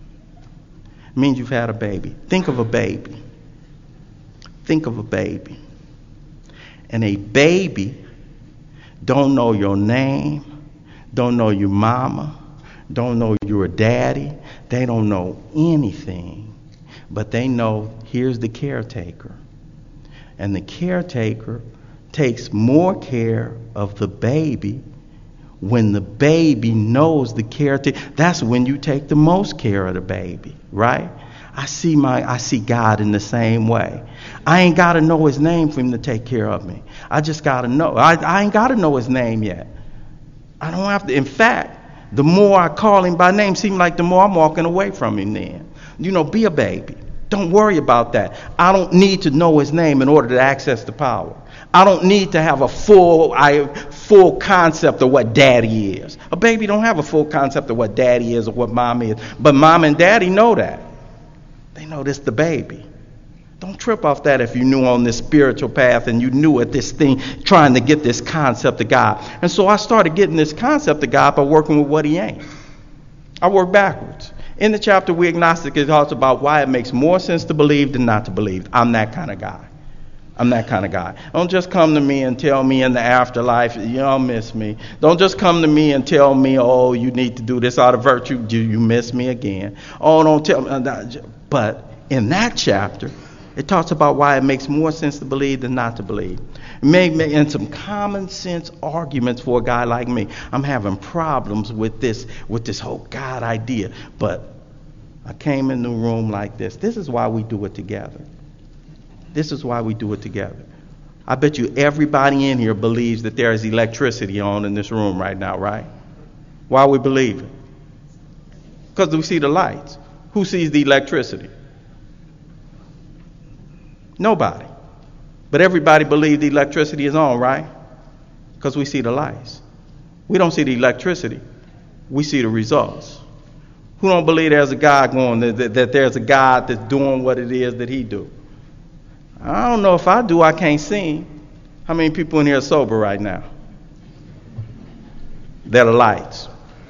It means you've had a baby. Think of a baby. Think of a baby. And a baby don't know your name, don't know your mama, don't know your daddy. They don't know anything. But they know here's the caretaker. And the caretaker takes more care of the baby. When the baby knows the caretaker, that's when you take the most care of the baby, right? I see God in the same way. I ain't got to know his name for him to take care of me. I just got to know. I ain't got to know his name yet. I don't have to. In fact, the more I call him by name, seems like the more I'm walking away from him then. Be a baby. Don't worry about that. I don't need to know his name in order to access the power. I don't need to have a full concept of what daddy is. A baby don't have a full concept of what daddy is or what mom is. But mom and daddy know that. They know this the baby. Don't trip off that if you knew on this spiritual path and you knew at this thing trying to get this concept of God. And so I started getting this concept of God by working with what he ain't. I work backwards. In the chapter We Agnostic, it talks about why it makes more sense to believe than not to believe. I'm that kind of guy. I'm that kind of guy. Don't just come to me and tell me in the afterlife, you don't miss me. Don't just come to me and tell me, oh, you need to do this out of virtue. You miss me again. Oh, don't tell me. But in that chapter, it talks about why it makes more sense to believe than not to believe. And some common sense arguments for a guy like me. I'm having problems with this whole God idea. But I came in the room like this. This is why we do it together. This is why we do it together. I bet you everybody in here believes that there is electricity on in this room right now, right? Why we believe it? Because we see the lights. Who sees the electricity? Nobody. But everybody believes the electricity is on, right? Because we see the lights. We don't see the electricity. We see the results. Who don't believe there's a God going, that there's a God that's doing what it is that he do? I don't know if I do. I can't see him. How many people in here are sober right now? That are lights.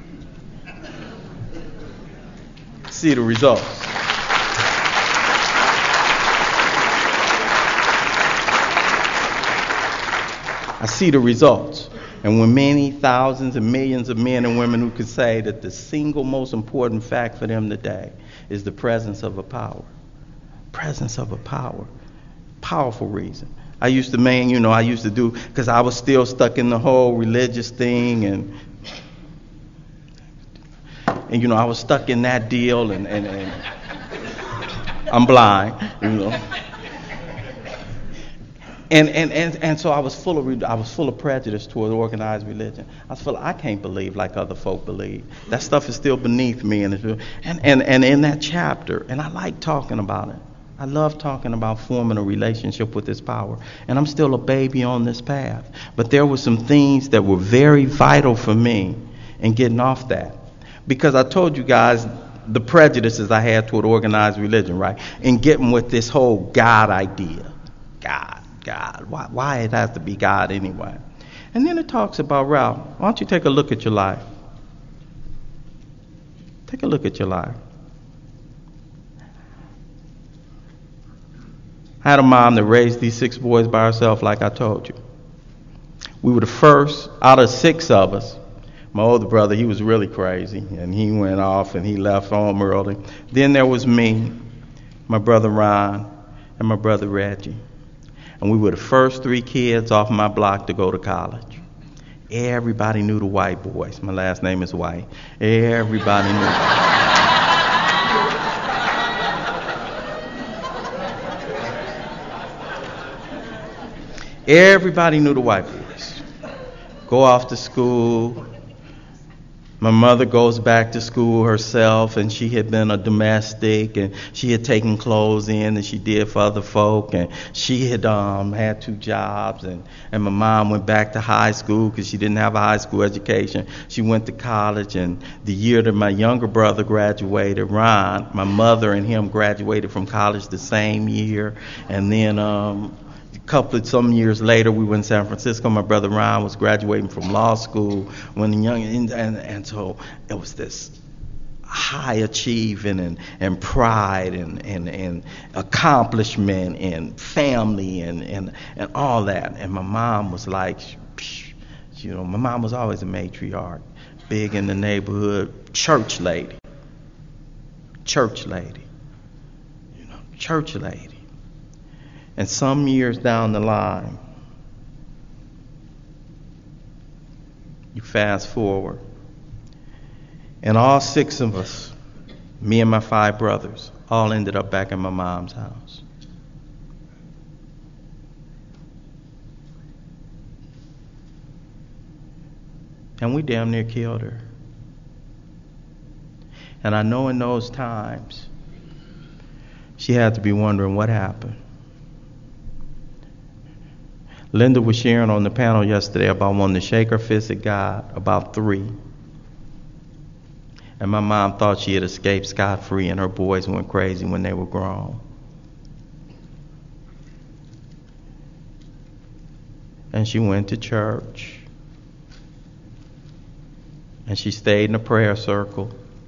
See the results. I see the results. And when many thousands and millions of men and women who could say that the single most important fact for them today is the presence of a power. Presence of a power. Powerful reason. I used to do, because I was still stuck in the whole religious thing, and I was stuck in that deal, and I'm blind, And so I was full of prejudice toward organized religion. I can't believe like other folk believe. That stuff is still beneath me, and in that chapter, and I like talking about it. I love talking about forming a relationship with this power. And I'm still a baby on this path. But there were some things that were very vital for me in getting off that. Because I told you guys the prejudices I had toward organized religion, right? And getting with this whole God idea. God. Why it has to be God anyway? And then it talks about, Ralph, why don't you take a look at your life? Take a look at your life. I had a mom that raised these 6 boys by herself, like I told you. We were the first out of 6 of us. My older brother, he was really crazy, and he went off and he left home early. Then there was me, my brother Ron, and my brother Reggie. And we were the first 3 kids off my block to go to college. Everybody knew the white boys. My last name is White. Everybody knew. Everybody knew the white boys. Go off to school. My mother goes back to school herself, and she had been a domestic, and she had taken clothes in, and she did for other folk, and she had had 2 jobs, and my mom went back to high school because she didn't have a high school education. She went to college, and the year that my younger brother graduated, Ron, my mother and him graduated from college the same year, and then Some years later, we went to San Francisco. My brother Ryan was graduating from law school when young, and so it was this high achieving and pride and accomplishment and family and all that. And my mom was like, my mom was always a matriarch, big in the neighborhood, church lady. And some years down the line, you fast forward, and all 6 of us, me and my 5 brothers, all ended up back in my mom's house. And we damn near killed her. And I know in those times, she had to be wondering what happened. Linda was sharing on the panel yesterday about wanting to shake her fist at God about 3. And my mom thought she had escaped scot-free, and her boys went crazy when they were grown. And she went to church. And she stayed in a prayer circle.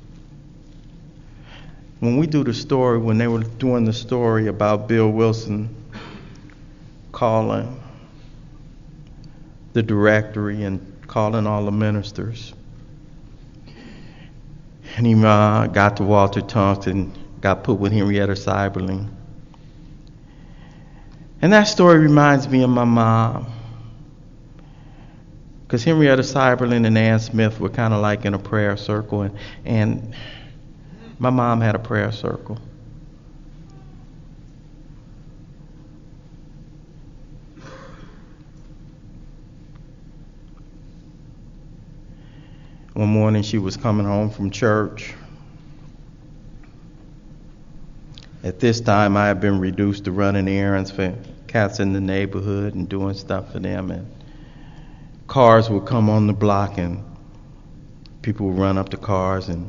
When we do the story, when they were doing the story about Bill Wilson calling the directory and calling all the ministers, and he got to Walter Tungsten, got put with Henrietta Seiberling. And that story reminds me of my mom. Because Henrietta Seiberling and Ann Smith were kind of like in a prayer circle, and my mom had a prayer circle. One morning she was coming home from church. At this time I had been reduced to running errands for cats in the neighborhood and doing stuff for them, and cars would come on the block and people would run up to cars, and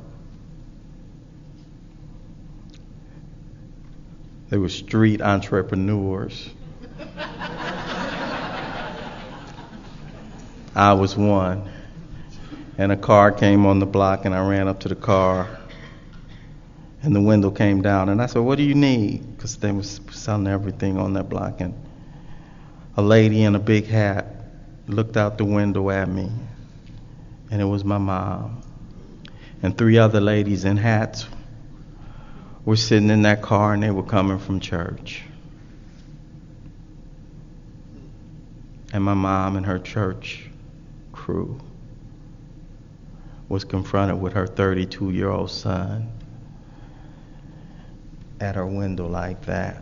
they were street entrepreneurs. I was one. And a car came on the block, and I ran up to the car, and the window came down, and I said, "What do you need?" Because they were selling everything on that block, and a lady in a big hat looked out the window at me, and it was my mom. And 3 other ladies in hats were sitting in that car, and they were coming from church. And my mom and her church crew was confronted with her 32-year-old son at her window like that.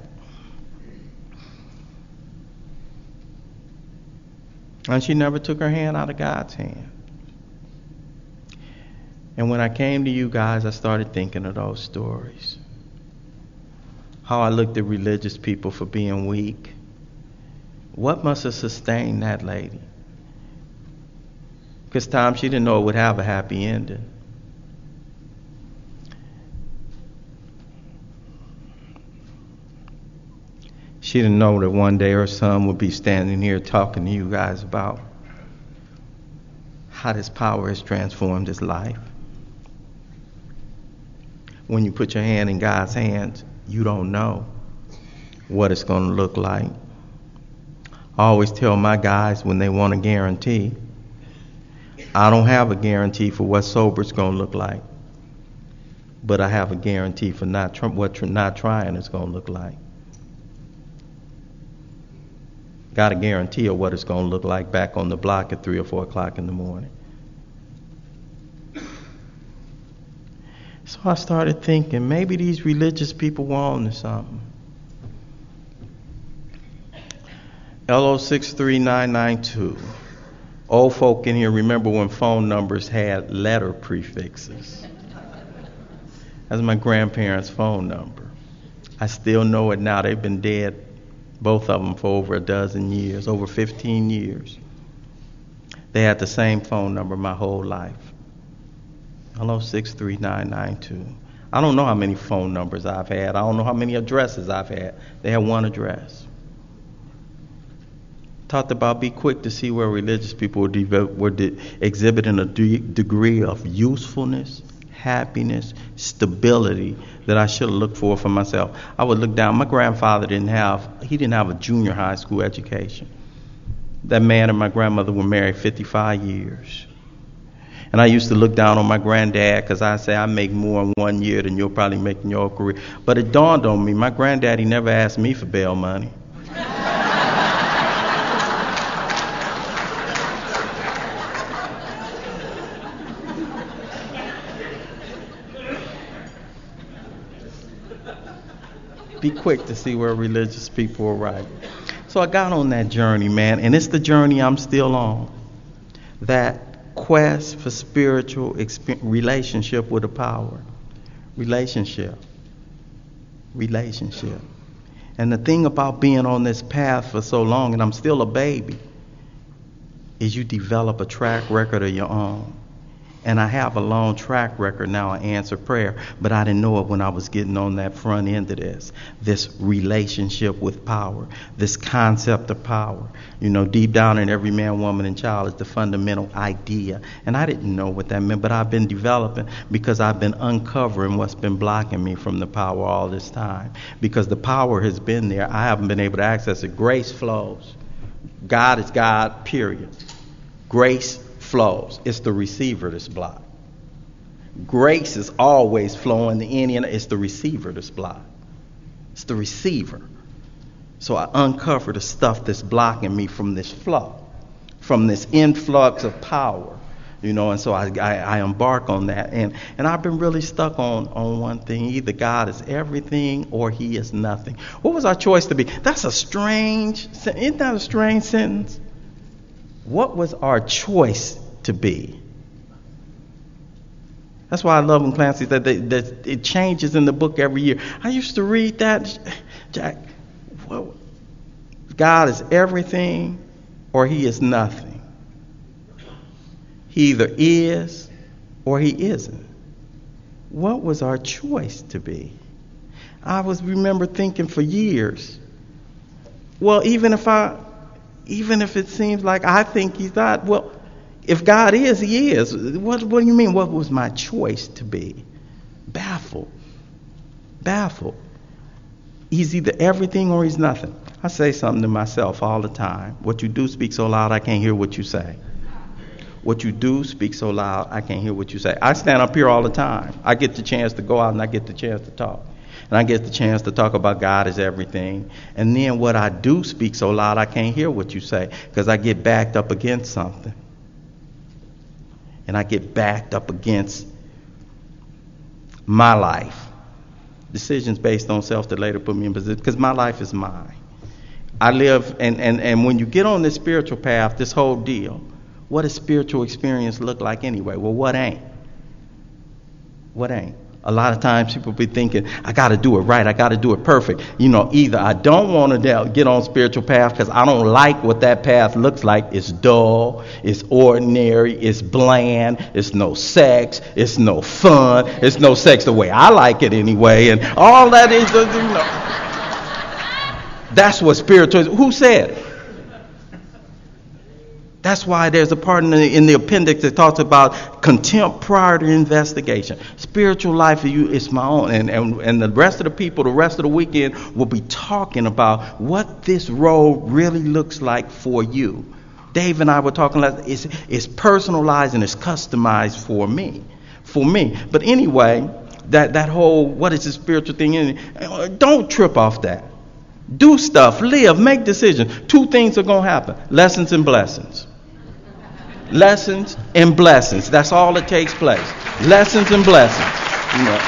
And she never took her hand out of God's hand. And when I came to you guys, I started thinking of those stories. How I looked at religious people for being weak. What must have sustained that lady? Because Tom, she didn't know it would have a happy ending. She didn't know that one day her son would be standing here talking to you guys about how this power has transformed his life. When you put your hand in God's hands, you don't know what it's going to look like. I always tell my guys when they want a guarantee, I don't have a guarantee for what sober's going to look like, but I have a guarantee for what not trying is going to look like. Got a guarantee of what it's going to look like back on the block at 3 or 4 o'clock in the morning. So I started thinking, maybe these religious people were on to something. LO63992. Old folk in here remember when phone numbers had letter prefixes. That's my grandparents' phone number. I still know it now. They've been dead, both of them, for over a dozen years, over 15 years. They had the same phone number my whole life. Hello, 63992. I don't know how many phone numbers I've had. I don't know how many addresses I've had. They had one address. Talked about be quick to see where religious people were exhibiting a degree of usefulness, happiness, stability that I should have looked for myself. I would look down. My grandfather didn't have a junior high school education. That man and my grandmother were married 55 years. And I used to look down on my granddad because I say I make more in 1 year than you'll probably make in your career. But it dawned on me, my granddaddy never asked me for bail money. Be quick to see where religious people are right. So I got on that journey, man, and it's the journey I'm still on. That quest for spiritual relationship with a power. Relationship. And the thing about being on this path for so long, and I'm still a baby, is you develop a track record of your own. And I have a long track record now of answered prayer, but I didn't know it when I was getting on that front end of this relationship with power, this concept of power. You know, deep down in every man, woman, and child is the fundamental idea. And I didn't know what that meant, but I've been developing because I've been uncovering what's been blocking me from the power all this time. Because the power has been there, I haven't been able to access it. Grace flows. God is God, period. Grace flows. It's the receiver that's blocked. Grace is always flowing. The Indian, it's the receiver that's blocked. It's the receiver. So I uncover the stuff that's blocking me from this flow, from this influx of power, you know. And so I embark on that, and I've been really stuck on one thing: either God is everything or He is nothing. What was our choice to be? Isn't that a strange sentence? What was our choice to be? That's why I love when Clancy said that it changes in the book every year. I used to read that, Jack. Well, God is everything or He is nothing. He either is or He isn't. What was our choice to be? I remember thinking for years, well, even if it seems like I think He's not, well, if God is, He is. What do you mean? What was my choice to be? Baffled. He's either everything or He's nothing. I say something to myself all the time. What you do speak so loud, I can't hear what you say. What you do speak so loud, I can't hear what you say. I stand up here all the time. I get the chance to go out and I get the chance to talk. And I get the chance to talk about God as everything. And then what I do speak so loud, I can't hear what you say because I get backed up against something. And I get backed up against my life. Decisions based on self that later put me in position, because my life is mine. I live, and when you get on this spiritual path, this whole deal, what does spiritual experience look like anyway? Well, what ain't? What ain't? A lot of times people be thinking, I got to do it right. I got to do it perfect. You know, either I don't want to get on spiritual path because I don't like what that path looks like. It's dull. It's ordinary. It's bland. It's no sex. It's no fun. It's no sex the way I like it anyway. And all that is, you know. That's what spiritual is. Who said it? That's why there's a part in the appendix that talks about contempt prior to investigation. Spiritual life for you is my own. And the rest of the people, the rest of the weekend, will be talking about what this road really looks like for you. Dave and I were talking like it's personalized and it's customized for me. But anyway, that whole what is the spiritual thing, don't trip off that. Do stuff, live, make decisions. Two things are going to happen: lessons and blessings. Lessons and blessings. That's all that takes place. Lessons and blessings. You know.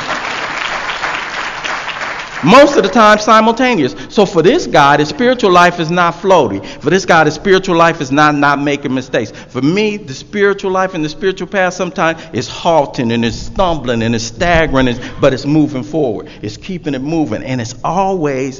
Most of the time simultaneous. So for this guy, the spiritual life is not floaty. For this guy, the spiritual life is not making mistakes. For me, the spiritual life and the spiritual path sometimes is halting and it's stumbling and it's staggering, but it's moving forward. It's keeping it moving. And it's always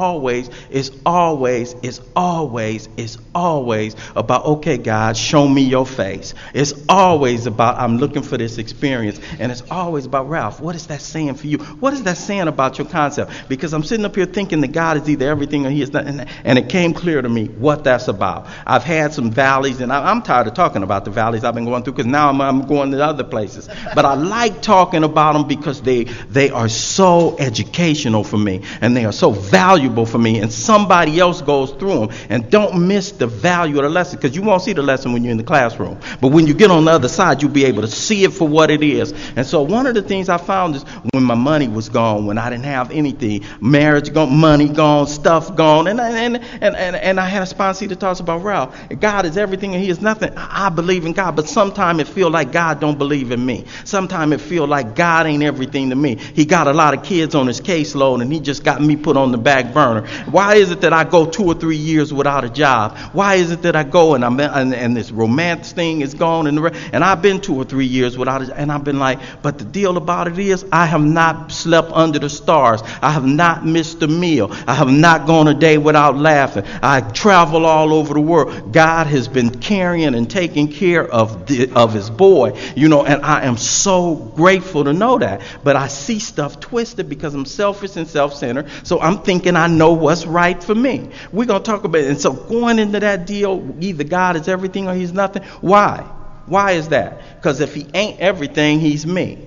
about, okay, God, show me your face. It's always about, I'm looking for this experience. And it's always about, Ralph, what is that saying for you? What is that saying about your concept myself, because I'm sitting up here thinking that God is either everything or he is nothing. And it came clear to me what that's about. I've had some valleys, and I'm tired of talking about the valleys I've been going through, because now I'm going to other places. But I like talking about them because they are so educational for me, and they are so valuable for me, and somebody else goes through them. And don't miss the value of the lesson, because you won't see the lesson when you're in the classroom. But when you get on the other side, you'll be able to see it for what it is. And so one of the things I found is when my money was gone, when I didn't have anything, marriage gone, money gone, stuff gone, and I had a sponsor that talks about, Ralph, God is everything and he is nothing. I believe in God, but sometimes it feel like God don't believe in me. Sometimes it feel like God ain't everything to me. He got a lot of kids on his caseload, and he just got me put on the back burner. Why is it that I go 2 or 3 years without a job? Why is it that I go and this romance thing is gone, and I've been 2 or 3 years without it, and I've been like, but the deal about it is I have not slept under the stars. I have not missed a meal. I have not gone a day without laughing. I travel all over the world. God has been carrying and taking care of his boy, and I am so grateful to know that. But I see stuff twisted because I'm selfish and self-centered, so I'm thinking I know what's right for me. We're going to talk about it. And so going into that deal, either God is everything or he's nothing. Why? Why is that? Because if he ain't everything, he's me.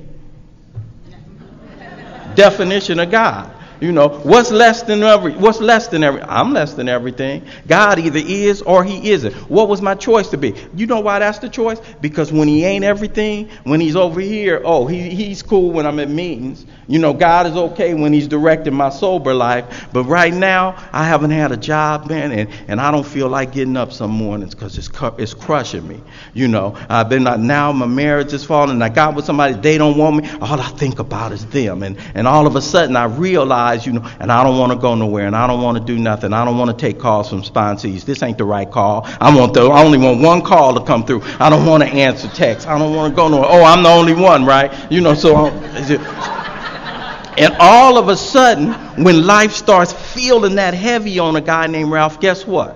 Definition of God. What's less than every? I'm less than everything. God either is or he isn't. What was my choice to be? You know why that's the choice? Because when he ain't everything, when he's over here, he's cool when I'm at meetings. God is okay when he's directing my sober life. But right now, I haven't had a job, man, and I don't feel like getting up some mornings because it's crushing me. I've been now my marriage is falling. I got with somebody, they don't want me. All I think about is them, and all of a sudden I realize, and I don't want to go nowhere, and I don't want to do nothing. I don't want to take calls from sponsees. This ain't the right call. I only want one call to come through. I don't want to answer texts. I don't want to go nowhere. I'm the only one, right? And all of a sudden, when life starts feeling that heavy on a guy named Ralph, guess what?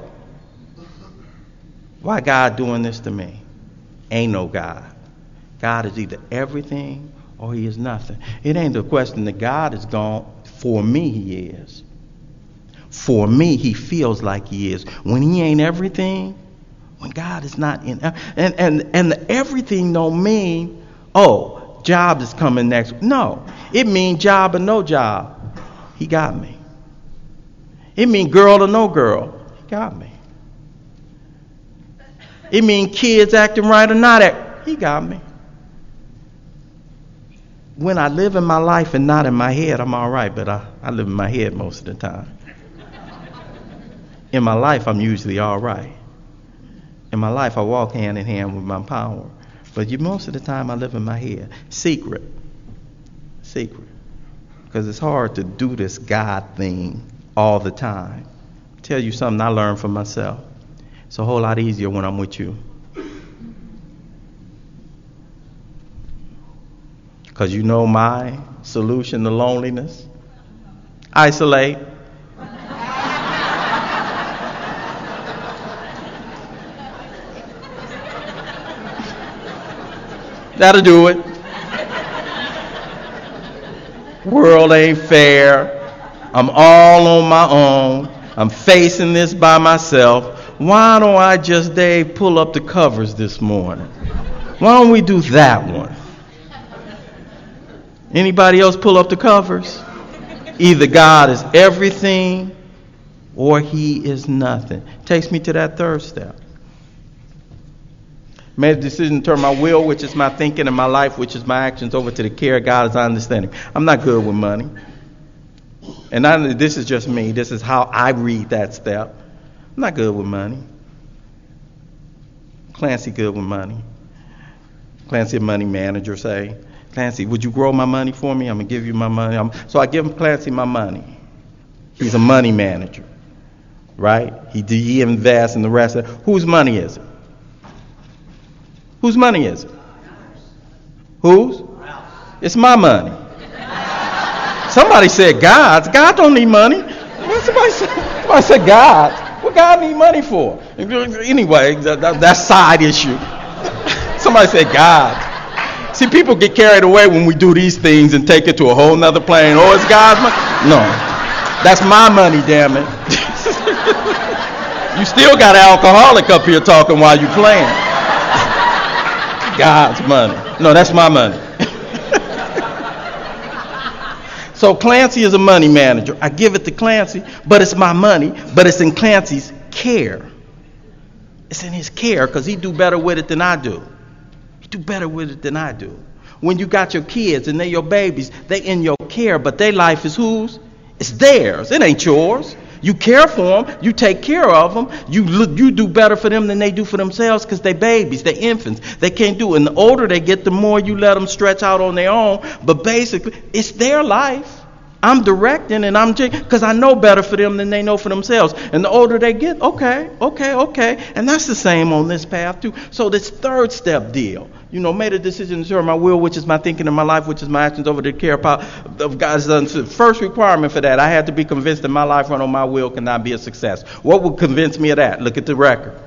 Why God doing this to me? Ain't no God. God is either everything or he is nothing. It ain't the question that God is gone. For me, he is. For me, he feels like he is. When he ain't everything, when God is not in, and the everything don't mean, job is coming next. No, it means job or no job. He got me. It means girl or no girl. He got me. It means kids acting right or not acting. He got me. When I live in my life and not in my head, I'm all right, but I live in my head most of the time. In my life, I'm usually all right. In my life, I walk hand in hand with my power. But most of the time, I live in my head. Secret. Because it's hard to do this God thing all the time. I'll tell you something I learned from myself. It's a whole lot easier when I'm with you. Because my solution to loneliness? Isolate. That'll do it. World ain't fair. I'm all on my own. I'm facing this by myself. Why don't I just pull up the covers this morning? Why don't we do that one? Anybody else pull up the covers? Either God is everything or he is nothing. Takes me to that third step. Made a decision to turn my will, which is my thinking, and my life, which is my actions, over to the care of God as I understand it. I'm not good with money. And this is just me. This is how I read that step. I'm not good with money. Clancy good with money. Clancy, a money manager, say, Clancy, would you grow my money for me? I'm going to give you my money. So I give Clancy my money. He's a money manager, right? He invests in the rest of it. Whose money is it? Whose money is it? Whose? It's my money. Somebody said God's. God don't need money. Somebody said God. What God need money for? Anyway, that's side issue. Somebody said God. See, people get carried away when we do these things and take it to a whole nother plane. Oh, it's God's money. No, that's my money, damn it. You still got an alcoholic up here talking while you playing. God's money. No, that's my money. So Clancy is a money manager. I give it to Clancy, but it's my money, but it's in Clancy's care. It's in his care because he do better with it than I do. He do better with it than I do. When you got your kids and they're your babies, they in your care, but their life is whose? It's theirs. It ain't yours. You care for them. You take care of them. You do better for them than they do for themselves because they're babies. They're infants. They can't do it. And the older they get, the more you let them stretch out on their own. But basically, it's their life. I'm directing and I'm because I know better for them than they know for themselves. And the older they get, okay. And that's the same on this path too. So this third step deal, made a decision to serve my will, which is my thinking and my life, which is my actions over the care of God's Son. First requirement for that, I had to be convinced that my life run on my will cannot be a success. What would convince me of that? Look at the record.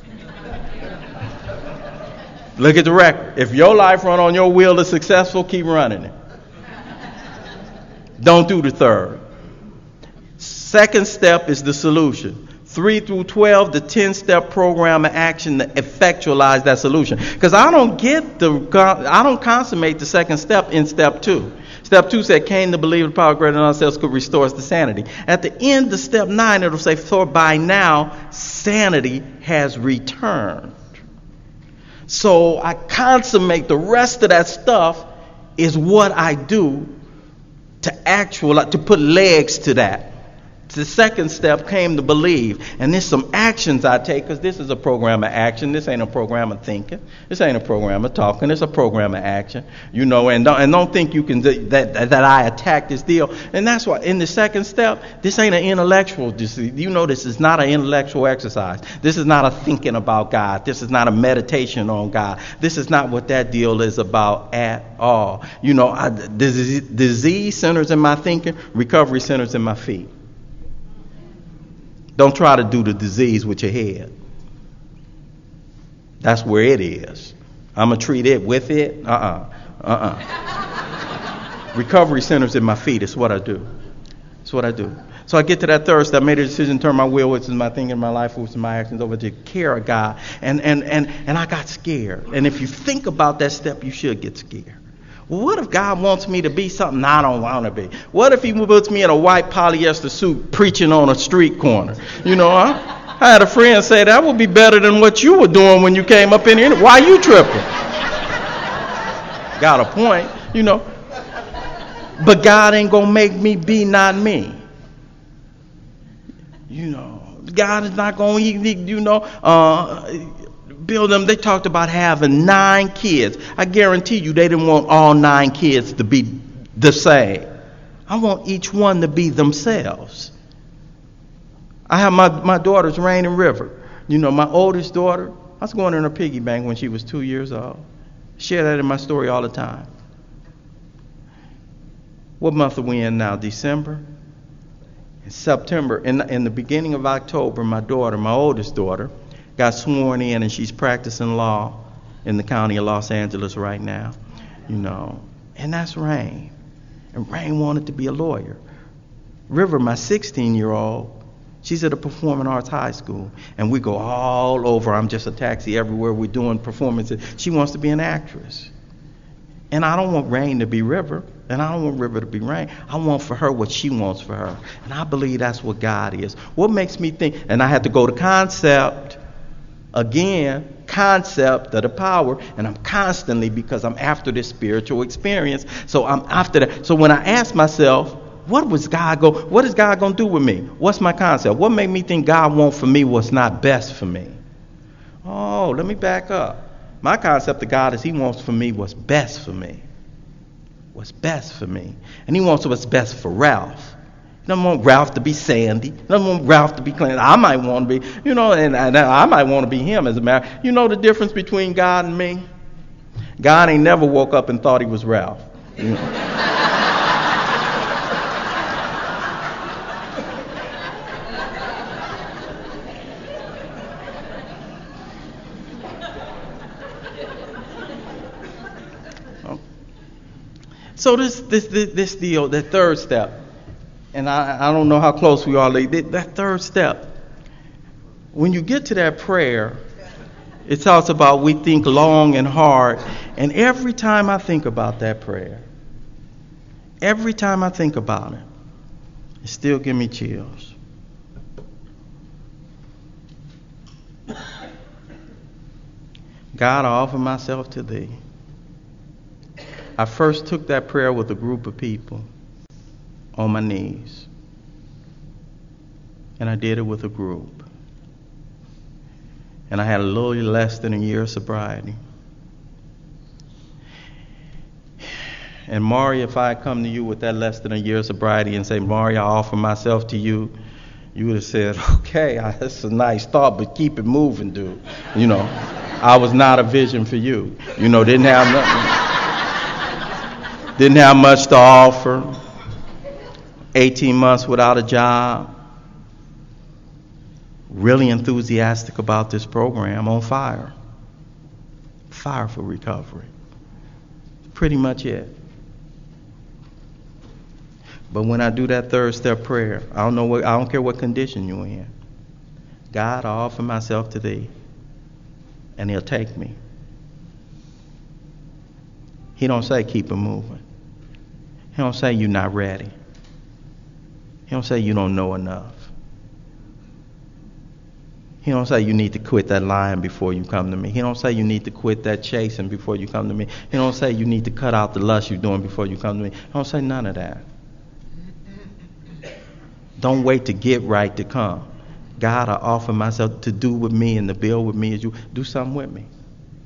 Look at the record. If your life run on your will is successful, keep running it. Don't do the third. Second step is the solution. 3 through 12, the 10-step program of action to effectualize that solution. Because I don't consummate the second step in step 2. Step 2 said, came to believe the power greater than ourselves could restore us to sanity. At the end of step 9, it'll say, for by now, sanity has returned. So I consummate the rest of that stuff is what I do to put legs to that. The second step came to believe. And there's some actions I take because this is a program of action. This ain't a program of thinking. This ain't a program of talking. It's a program of action. And don't think you can that I attack this deal. And that's why in the second step, this ain't an intellectual. This is not an intellectual exercise. This is not a thinking about God. This is not a meditation on God. This is not what that deal is about at all. Disease centers in my thinking, recovery centers in my feet. Don't try to do the disease with your head. That's where it is. I'm going to treat it with it. Recovery centers in my feet. It's what I do. So I get to that third step. I made a decision to turn my will, which is my thinking, my life, which is my actions, over to the care of God. And I got scared. And if you think about that step, you should get scared. Well, what if God wants me to be something I don't want to be? What if he puts me in a white polyester suit preaching on a street corner? I had a friend say that would be better than what you were doing when you came up in here. Why you tripping? Got a point, But God ain't going to make me be not me. God is not going to, build them. They talked about having 9 kids. I guarantee you they didn't want all 9 kids to be the same. I want each one to be themselves. I have my daughters, Rain and River. My oldest daughter, I was going in her piggy bank when she was 2 years old. Share that in my story all the time. What month are we in now? December? In September, in the beginning of October, my oldest daughter, got sworn in, and she's practicing law in the county of Los Angeles right now, and that's Rain. And Rain wanted to be a lawyer. River, my 16-year-old, she's at a performing arts high school, and we go all over. I'm just a taxi everywhere. We're doing performances. She wants to be an actress. And I don't want Rain to be River, and I don't want River to be Rain. I want for her what she wants for her. And I believe that's what God is. What makes me think, and I had to go to concept of the power, and I'm constantly, because I'm after this spiritual experience, so I'm after that. So when I ask myself, what is God going to do with me? What's my concept? What made me think God wants for me what's not best for me? Oh, let me back up. My concept of God is he wants for me what's best for me. What's best for me. And he wants what's best for Ralph. He doesn't want Ralph to be Sandy. He doesn't want Ralph to be Clinton. I might want to be, and I might want to be him as a matter. You know the difference between God and me? God ain't never woke up and thought he was Ralph. So this deal, that third step, and I don't know how close we are. That third step, when you get to that prayer, it talks about we think long and hard. And every time I think about that prayer, every time I think about it, it still gives me chills. God, I offer myself to thee. I first took that prayer with a group of people on my knees. And I did it with a group. And I had a little less than a year of sobriety. And Maury, if I come to you with that less than a year of sobriety and say, Maury, I offer myself to you, you would have said, okay, that's a nice thought, but keep it moving, dude. You know, I was not a vision for you. You know, didn't have nothing. Didn't have much to offer. 18 months without a job. Really enthusiastic about this program, on fire. Fire for recovery. Pretty much it. But when I do that third step prayer, I don't care what condition you're in. God, I offer myself to thee, and he'll take me. He don't say keep it moving. He don't say you're not ready. He don't say you don't know enough. He don't say you need to quit that lying before you come to me. He don't say you need to quit that chasing before you come to me. He don't say you need to cut out the lust you're doing before you come to me. He don't say none of that. Don't wait to get right to come. God, I offer myself to do with me and to build with me as you do something with me.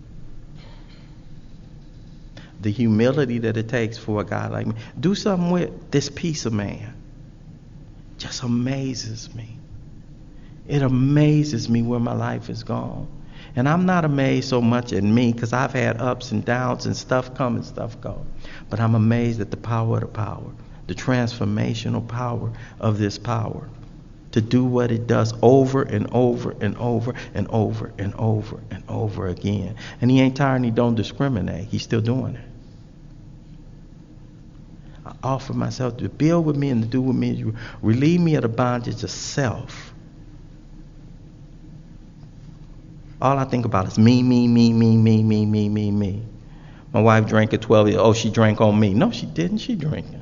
The humility that it takes for a guy like me. Do something with this piece of man. Just amazes me. It amazes me where my life has gone. And I'm not amazed so much at me because I've had ups and downs and stuff come and stuff go. But I'm amazed at the power of the power, the transformational power of this power to do what it does over and over and over and over and over and over again. And he ain't tired and he don't discriminate. He's still doing it. I offer myself to build with me and to do with me. You relieve me of the bondage of self. All I think about is me. My wife drank at 12 years. Oh, she drank on me. No, she didn't. She drinking.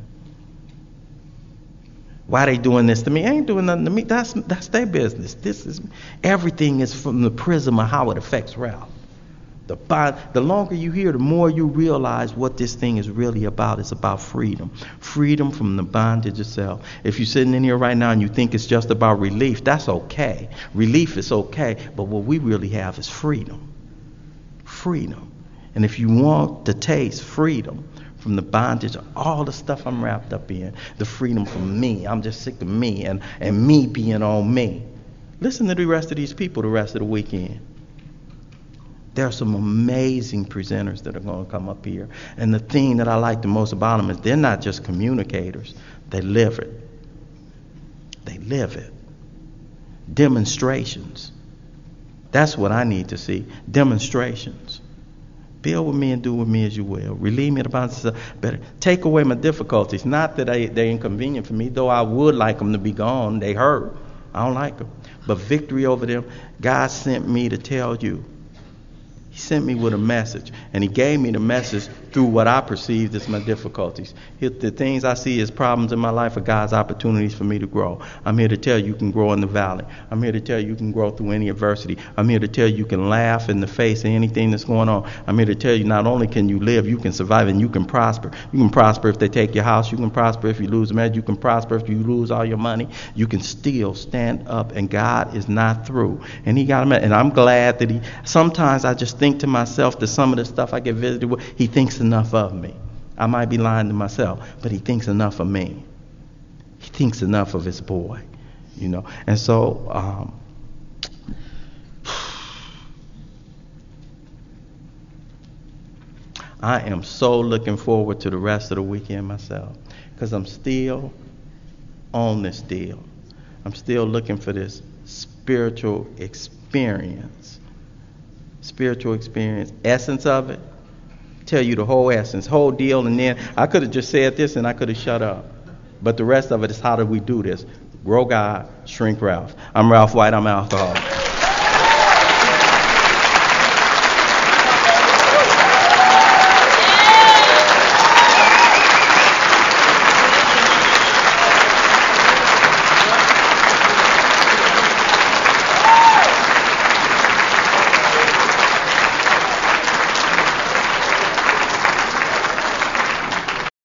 Why they doing this to me? I ain't doing nothing to me. That's their business. Everything is from the prism of how it affects Ralph. The longer you hear, the more you realize what this thing is really about. It's about freedom. Freedom from the bondage itself. If you're sitting in here right now and you think it's just about relief, that's okay. Relief is okay. But what we really have is freedom. Freedom. And if you want to taste freedom from the bondage of all the stuff I'm wrapped up in, the freedom from me, I'm just sick of me and me being on me. Listen to the rest of these people the rest of the weekend. There are some amazing presenters that are going to come up here. And the thing that I like the most about them is they're not just communicators. They live it. They live it. Demonstrations. That's what I need to see. Demonstrations. Build with me and do with me as you will. Relieve me of the bondage of better. Take away my difficulties. Not that they're inconvenient for me, though I would like them to be gone. They hurt. I don't like them. But victory over them, God sent me to tell you. He sent me with a message, and he gave me the message through what I perceived as my difficulties. The things I see as problems in my life are God's opportunities for me to grow. I'm here to tell you can grow in the valley. I'm here to tell you can grow through any adversity. I'm here to tell you can laugh in the face of anything that's going on. I'm here to tell you not only can you live, you can survive and you can prosper. You can prosper if they take your house. You can prosper if you lose a marriage. You can prosper if you lose all your money. You can still stand up, and God is not through. And he got him. And I'm glad that sometimes I just think to myself that some of the stuff I get visited with, he thinks enough of me. I might be lying to myself, but he thinks enough of me. He thinks enough of his boy, you know. And so, I am so looking forward to the rest of the weekend myself, because I'm still on this deal. I'm still looking for this spiritual experience. Essence of it, tell you the whole essence, whole deal, and then I could have just said this and I could have shut up. But the rest of it is how do we do this? Grow God, shrink Ralph. I'm Ralph White, I'm an alcoholic.